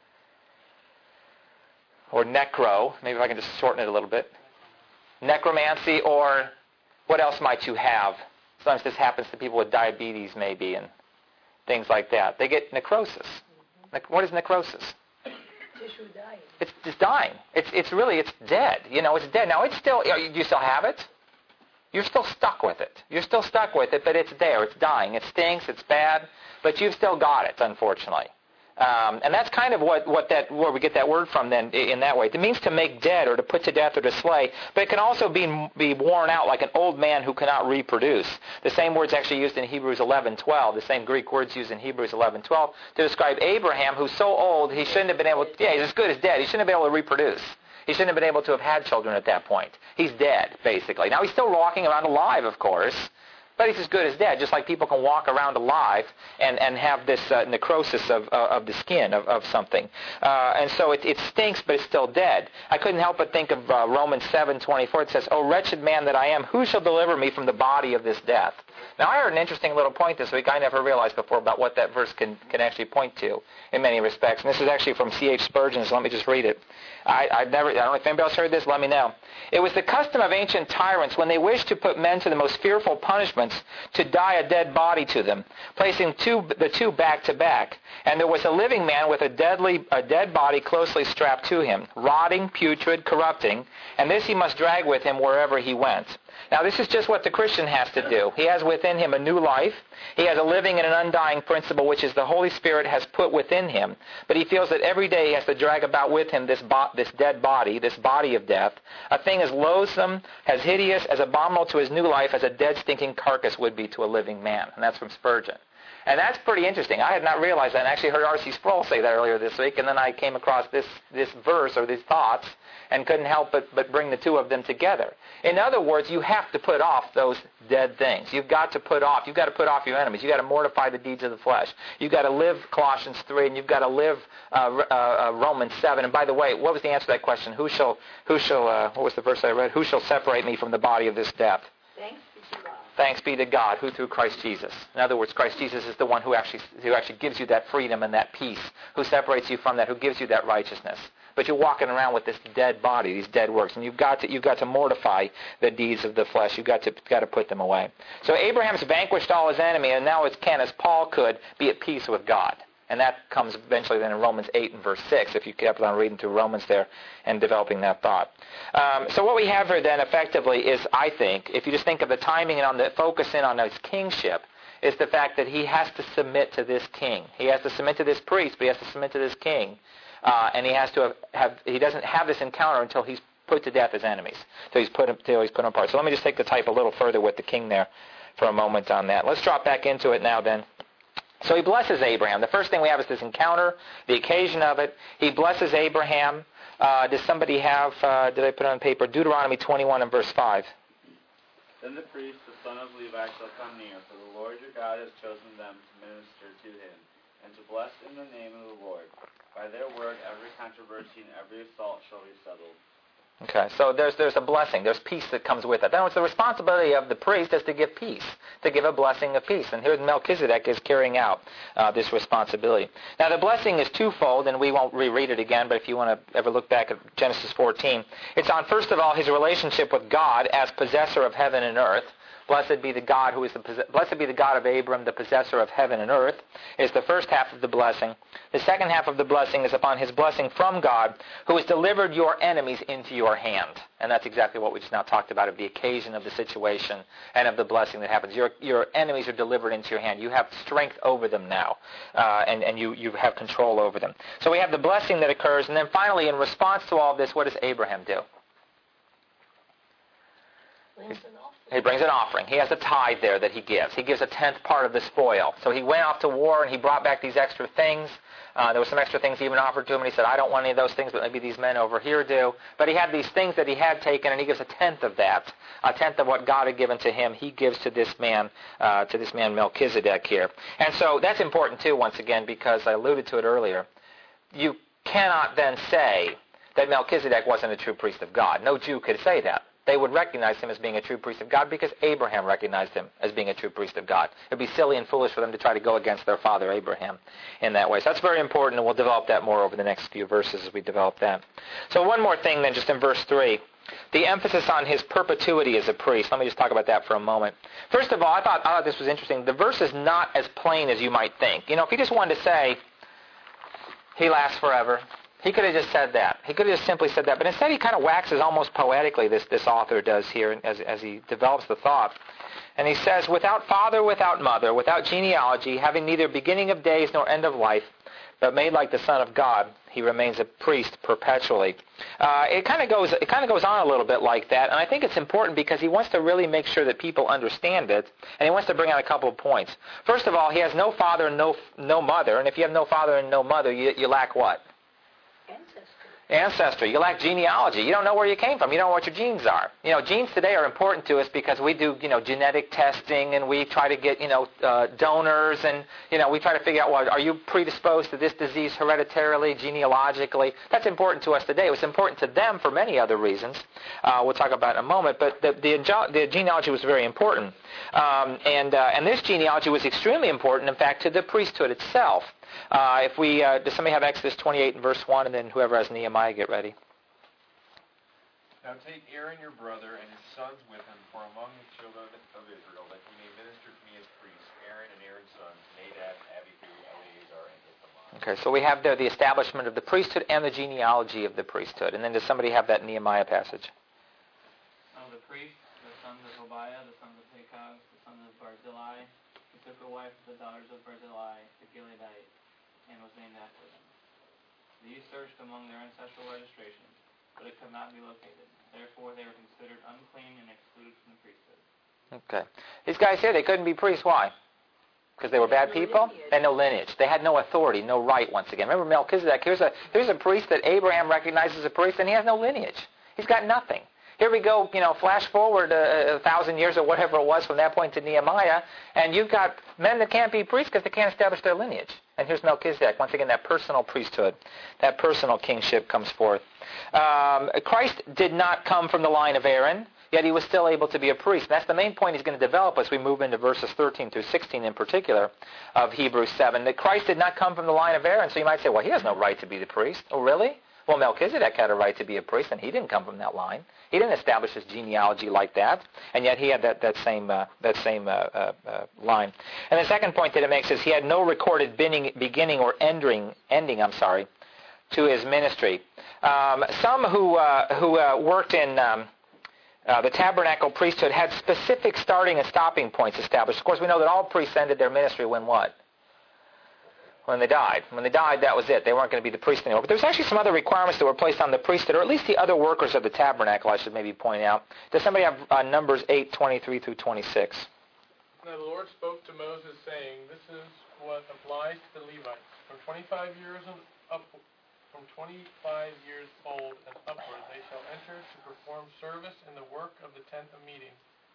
Speaker 1: Or necro, maybe if I can just shorten it a little bit. Necromancy, or what else might you have? Sometimes this happens to people with diabetes, maybe, and things like that. They get necrosis. What is necrosis?
Speaker 3: Tissue dying.
Speaker 1: It's just dying. It's it's really, it's dead. You know, it's dead. Now, it's still, you, you still have it. You're still stuck with it. You're still stuck with it, but it's there. It's dying. It stinks. It's bad. But you've still got it, unfortunately. Um, and that's kind of what, what that where we get that word from then in that way. It means to make dead, or to put to death, or to slay. But it can also be be worn out like an old man who cannot reproduce. The same word's actually used in Hebrews eleven twelve. The same Greek word's used in Hebrews eleven twelve to describe Abraham, who's so old he shouldn't have been able to, yeah, he's as good as dead. He shouldn't have been able to reproduce. He shouldn't have been able to have had children at that point. He's dead, basically. Now, he's still walking around alive, of course. but he's as good as dead, just like people can walk around alive and, and have this uh, necrosis of, uh, of the skin of, of something. Uh, and so it, it stinks, but it's still dead. I couldn't help but think of uh, Romans seven twenty-four. It says, "O wretched man that I am, who shall deliver me from the body of this death?" Now, I heard an interesting little point this week I never realized before about what that verse can, can actually point to in many respects. And this is actually from C H Spurgeon, so let me just read it. I, I've never, I don't know if anybody else heard this, let me know. "It was the custom of ancient tyrants, when they wished to put men to the most fearful punishments, to die a dead body to them, placing two, the two back to back. And there was a living man with a deadly, a dead body closely strapped to him, rotting, putrid, corrupting, and this he must drag with him wherever he went." Now, this is just what the Christian has to do. He has within him a new life. He has a living and an undying principle, which is the Holy Spirit has put within him. But he feels that every day he has to drag about with him this, bo- this dead body, this body of death, a thing as loathsome, as hideous, as abominable to his new life as a dead, stinking carcass would be to a living man. And that's from Spurgeon. And that's pretty interesting. I had not realized that, and actually heard R C Sproul say that earlier this week, and then I came across this, this verse or these thoughts and couldn't help but, but bring the two of them together. In other words, you have to put off those dead things. You've got to put off. You've got to put off your enemies. You've got to mortify the deeds of the flesh. You've got to live Colossians three, and you've got to live uh, uh, uh, Romans seven. And by the way, what was the answer to that question? Who shall, who shall, uh, what was the verse I read? Who shall separate me from the body of this death?
Speaker 3: Thanks be to God.
Speaker 1: Thanks be to God, who through Christ Jesus. In other words, Christ Jesus is the one who actually, who actually gives you that freedom and that peace, who separates you from that, who gives you that righteousness. But you're walking around with this dead body, these dead works, and you've got to you've got to mortify the deeds of the flesh. You've got to got to put them away. So Abraham's vanquished all his enemy, and now it can, as Paul could, be at peace with God. And that comes eventually then in Romans eight and verse six, if you kept on reading through Romans there and developing that thought. Um, so what we have here then effectively is, I think, if you just think of the timing and on the focus in on his kingship, is the fact that he has to submit to this king. He has to submit to this priest, but he has to submit to this king. Uh, and he has to have, have, he doesn't have this encounter until he's put to death his enemies. So he's put until he's put them apart. So let me just take the type a little further with the king there for a moment on that. Let's drop back into it now then. So he blesses Abraham. The first thing we have is this encounter, the occasion of it. He blesses Abraham. Uh, does somebody have, uh, did I put it on paper, Deuteronomy twenty-one and verse five.
Speaker 7: "Then the priest, the son of Levi, shall come near, for the Lord your God has chosen them to minister to him, and to bless in the name of the Lord. By their word every controversy and every assault shall be settled."
Speaker 1: Okay, so there's there's a blessing. There's peace that comes with it. Then it's the responsibility of the priest is to give peace, to give a blessing of peace. And here Melchizedek is carrying out uh, this responsibility. Now the blessing is twofold, and we won't reread it again, but if you want to ever look back at Genesis fourteen, it's on, first of all, his relationship with God as possessor of heaven and earth. Blessed be the God who is the blessed be the God of Abram, the possessor of heaven and earth, is the first half of the blessing. The second half of the blessing is upon his blessing from God, who has delivered your enemies into your hand. And that's exactly what we just now talked about, of the occasion of the situation and of the blessing that happens. Your your enemies are delivered into your hand. You have strength over them now, uh, and, and you, you have control over them. So we have the blessing that occurs, and then finally, in response to all this, what does Abraham do?
Speaker 3: Brings an offering.
Speaker 1: He brings an offering. He has a tithe there that he gives. He gives a tenth part of the spoil. So he went off to war and he brought back these extra things. Uh, there were some extra things he even offered to him, and he said, I don't want any of those things, but maybe these men over here do. But he had these things that he had taken, and he gives a tenth of that. A tenth of what God had given to him, he gives to this man, uh, to this man Melchizedek here. And so that's important too, once again, because I alluded to it earlier. You cannot then say that Melchizedek wasn't a true priest of God. No Jew could say that. They would recognize him as being a true priest of God because Abraham recognized him as being a true priest of God. It would be silly and foolish for them to try to go against their father Abraham in that way. So that's very important, and we'll develop that more over the next few verses as we develop that. So one more thing then, just in verse three. The emphasis on his perpetuity as a priest. Let me just talk about that for a moment. First of all, I thought, I thought this was interesting. The verse is not as plain as you might think. You know, if you just wanted to say, he lasts forever, he could have just said that. He could have just simply said that. But instead he kind of waxes almost poetically, this, this author does here, as, as he develops the thought. And he says, without father, without mother, without genealogy, having neither beginning of days nor end of life, but made like the Son of God, he remains a priest perpetually. Uh, it kind of goes it kind of goes on a little bit like that, and I think it's important because he wants to really make sure that people understand it, and he wants to bring out a couple of points. First of all, he has no father and no no mother, and if you have no father and no mother, you, you lack what?
Speaker 3: Ancestry.
Speaker 1: ancestry. You lack genealogy. You don't know where you came from. You don't know what your genes are. You know, genes today are important to us because we do, you know, genetic testing, and we try to get, you know, uh, donors, and, you know, we try to figure out, well, are you predisposed to this disease hereditarily, genealogically? That's important to us today. It was important to them for many other reasons. Uh, we'll talk about it in a moment, but the, the, the genealogy was very important. Um, and, uh, and this genealogy was extremely important, in fact, to the priesthood itself. Uh, if we, uh, does somebody have Exodus twenty-eight and verse one, and then whoever has Nehemiah, get ready.
Speaker 8: Now take Aaron your brother and his sons with him from among the children of Israel, that he may minister to me as priests, Aaron and Aaron's sons, Nadab, Abihu, Eleazar, and Ithamar.
Speaker 1: Okay, so we have there the establishment of the priesthood and the genealogy of the priesthood. And then does somebody have that Nehemiah passage?
Speaker 9: Of the priests, the sons of Tobiah, the sons of Hakaz, the sons of Barzillai, he took a wife of the daughters of Barzillai, the Gileadite, and was named after them. These searched among their ancestral registrations, but it could not be located. Therefore, they were considered unclean and excluded from the priesthood.
Speaker 1: Okay. These guys here, they couldn't be priests. Why? Because they were bad people? They had no lineage. They had no authority, no right, once again. Remember Melchizedek, here's a, here's a priest that Abraham recognizes as a priest, and he has no lineage. He's got nothing. Here we go, you know, flash forward a, a thousand years or whatever it was from that point to Nehemiah, and you've got men that can't be priests because they can't establish their lineage. And here's Melchizedek. Once again, that personal priesthood, that personal kingship comes forth. Um, Christ did not come from the line of Aaron, yet he was still able to be a priest. And that's the main point he's going to develop as we move into verses thirteen through sixteen in particular of Hebrews seven, that Christ did not come from the line of Aaron. So you might say, well, he has no right to be the priest. Oh, really? Well, Melchizedek had a right to be a priest, and he didn't come from that line. He didn't establish his genealogy like that, and yet he had that, that same, uh, that same uh, uh, uh, line. And the second point that it makes is he had no recorded beginning, beginning or ending, ending I'm sorry, to his ministry. Um, some who, uh, who uh, worked in um, uh, the tabernacle priesthood had specific starting and stopping points established. Of course, we know that all priests ended their ministry when what? When they died. When they died, that was it. They weren't going to be the priest anymore. But there's actually some other requirements that were placed on the priesthood, or at least the other workers of the tabernacle, I should maybe point out. Does somebody have uh, Numbers eight, twenty-three through twenty-six?
Speaker 8: Now the Lord spoke to Moses, saying, this is what applies to the Levites. From twenty-five years and up, from twenty-five years old and upward, they shall enter to perform service in the work of the tent of meeting.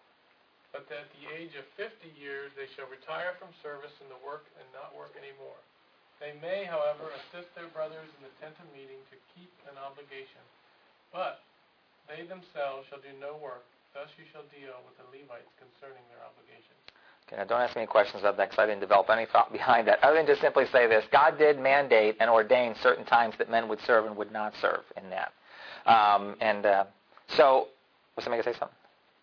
Speaker 8: But at the age of fifty years, they shall retire from service in the work and not work any more. They may, however, assist their brothers in the tent of meeting to keep an obligation. But they themselves shall do no work. Thus you shall deal with the Levites concerning their obligations.
Speaker 1: Okay, now don't ask me any questions about that because I didn't develop any thought behind that, other than just simply say this. God did mandate and ordain certain times that men would serve and would not serve in that. Um, and uh, so, was somebody going to say something?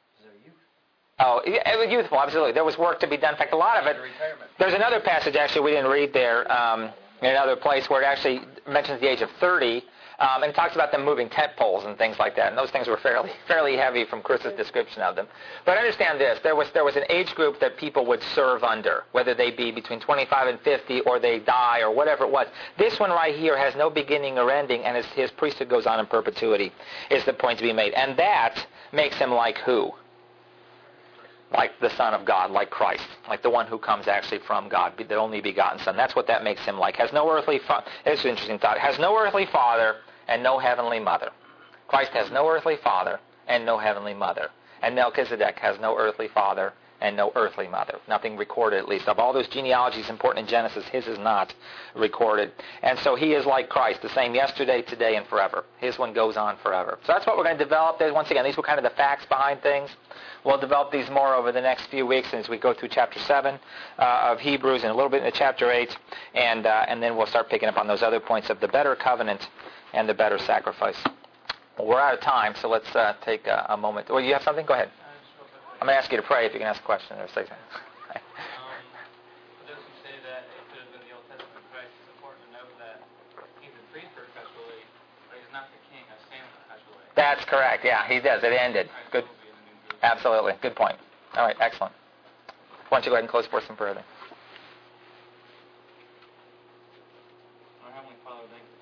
Speaker 1: Oh, it was youthful, absolutely. There was work to be done. In fact, a lot of it. There's another passage, actually, we didn't read there um, in another place where it actually mentions the age of thirty, um, and it talks about them moving tent poles and things like that. And those things were fairly fairly heavy from Chris's description of them. But understand this. There was, there was an age group that people would serve under, whether they be between twenty-five and fifty or they die or whatever it was. This one right here has no beginning or ending, and his, his priesthood goes on in perpetuity, is the point to be made. And that makes him like who? Like the Son of God, like Christ, like the one who comes actually from God, the only begotten Son. That's what that makes him like. Has no earthly fa- It's an interesting thought. Has no earthly father and no heavenly mother. Christ has no earthly father and no heavenly mother. And Melchizedek has no earthly father and no earthly mother. Nothing recorded, at least. Of all those genealogies important in Genesis, his is not recorded. And so he is like Christ, the same yesterday, today, and forever. His one goes on forever. So that's what we're going to develop. Once again, these were kind of the facts behind things. We'll develop these more over the next few weeks as we go through chapter seven uh, of Hebrews and a little bit into chapter eight. And, uh, and then we'll start picking up on those other points of the better covenant and the better sacrifice. Well, we're out of time, so let's uh, take a, a moment. Well, you have something? Go ahead. I'm going to ask you to pray if you can ask a question or say something.
Speaker 9: um, for those who say that it could have been the Old Testament Christ, it's important to note that he's a priest perpetually, but he's not the king of Salem perpetually.
Speaker 1: That's correct. Yeah, he does. It ended. Good. Absolutely. Good point. All right. Excellent. Why don't you go ahead and close for us in prayer then?
Speaker 9: Our Heavenly Father, thank you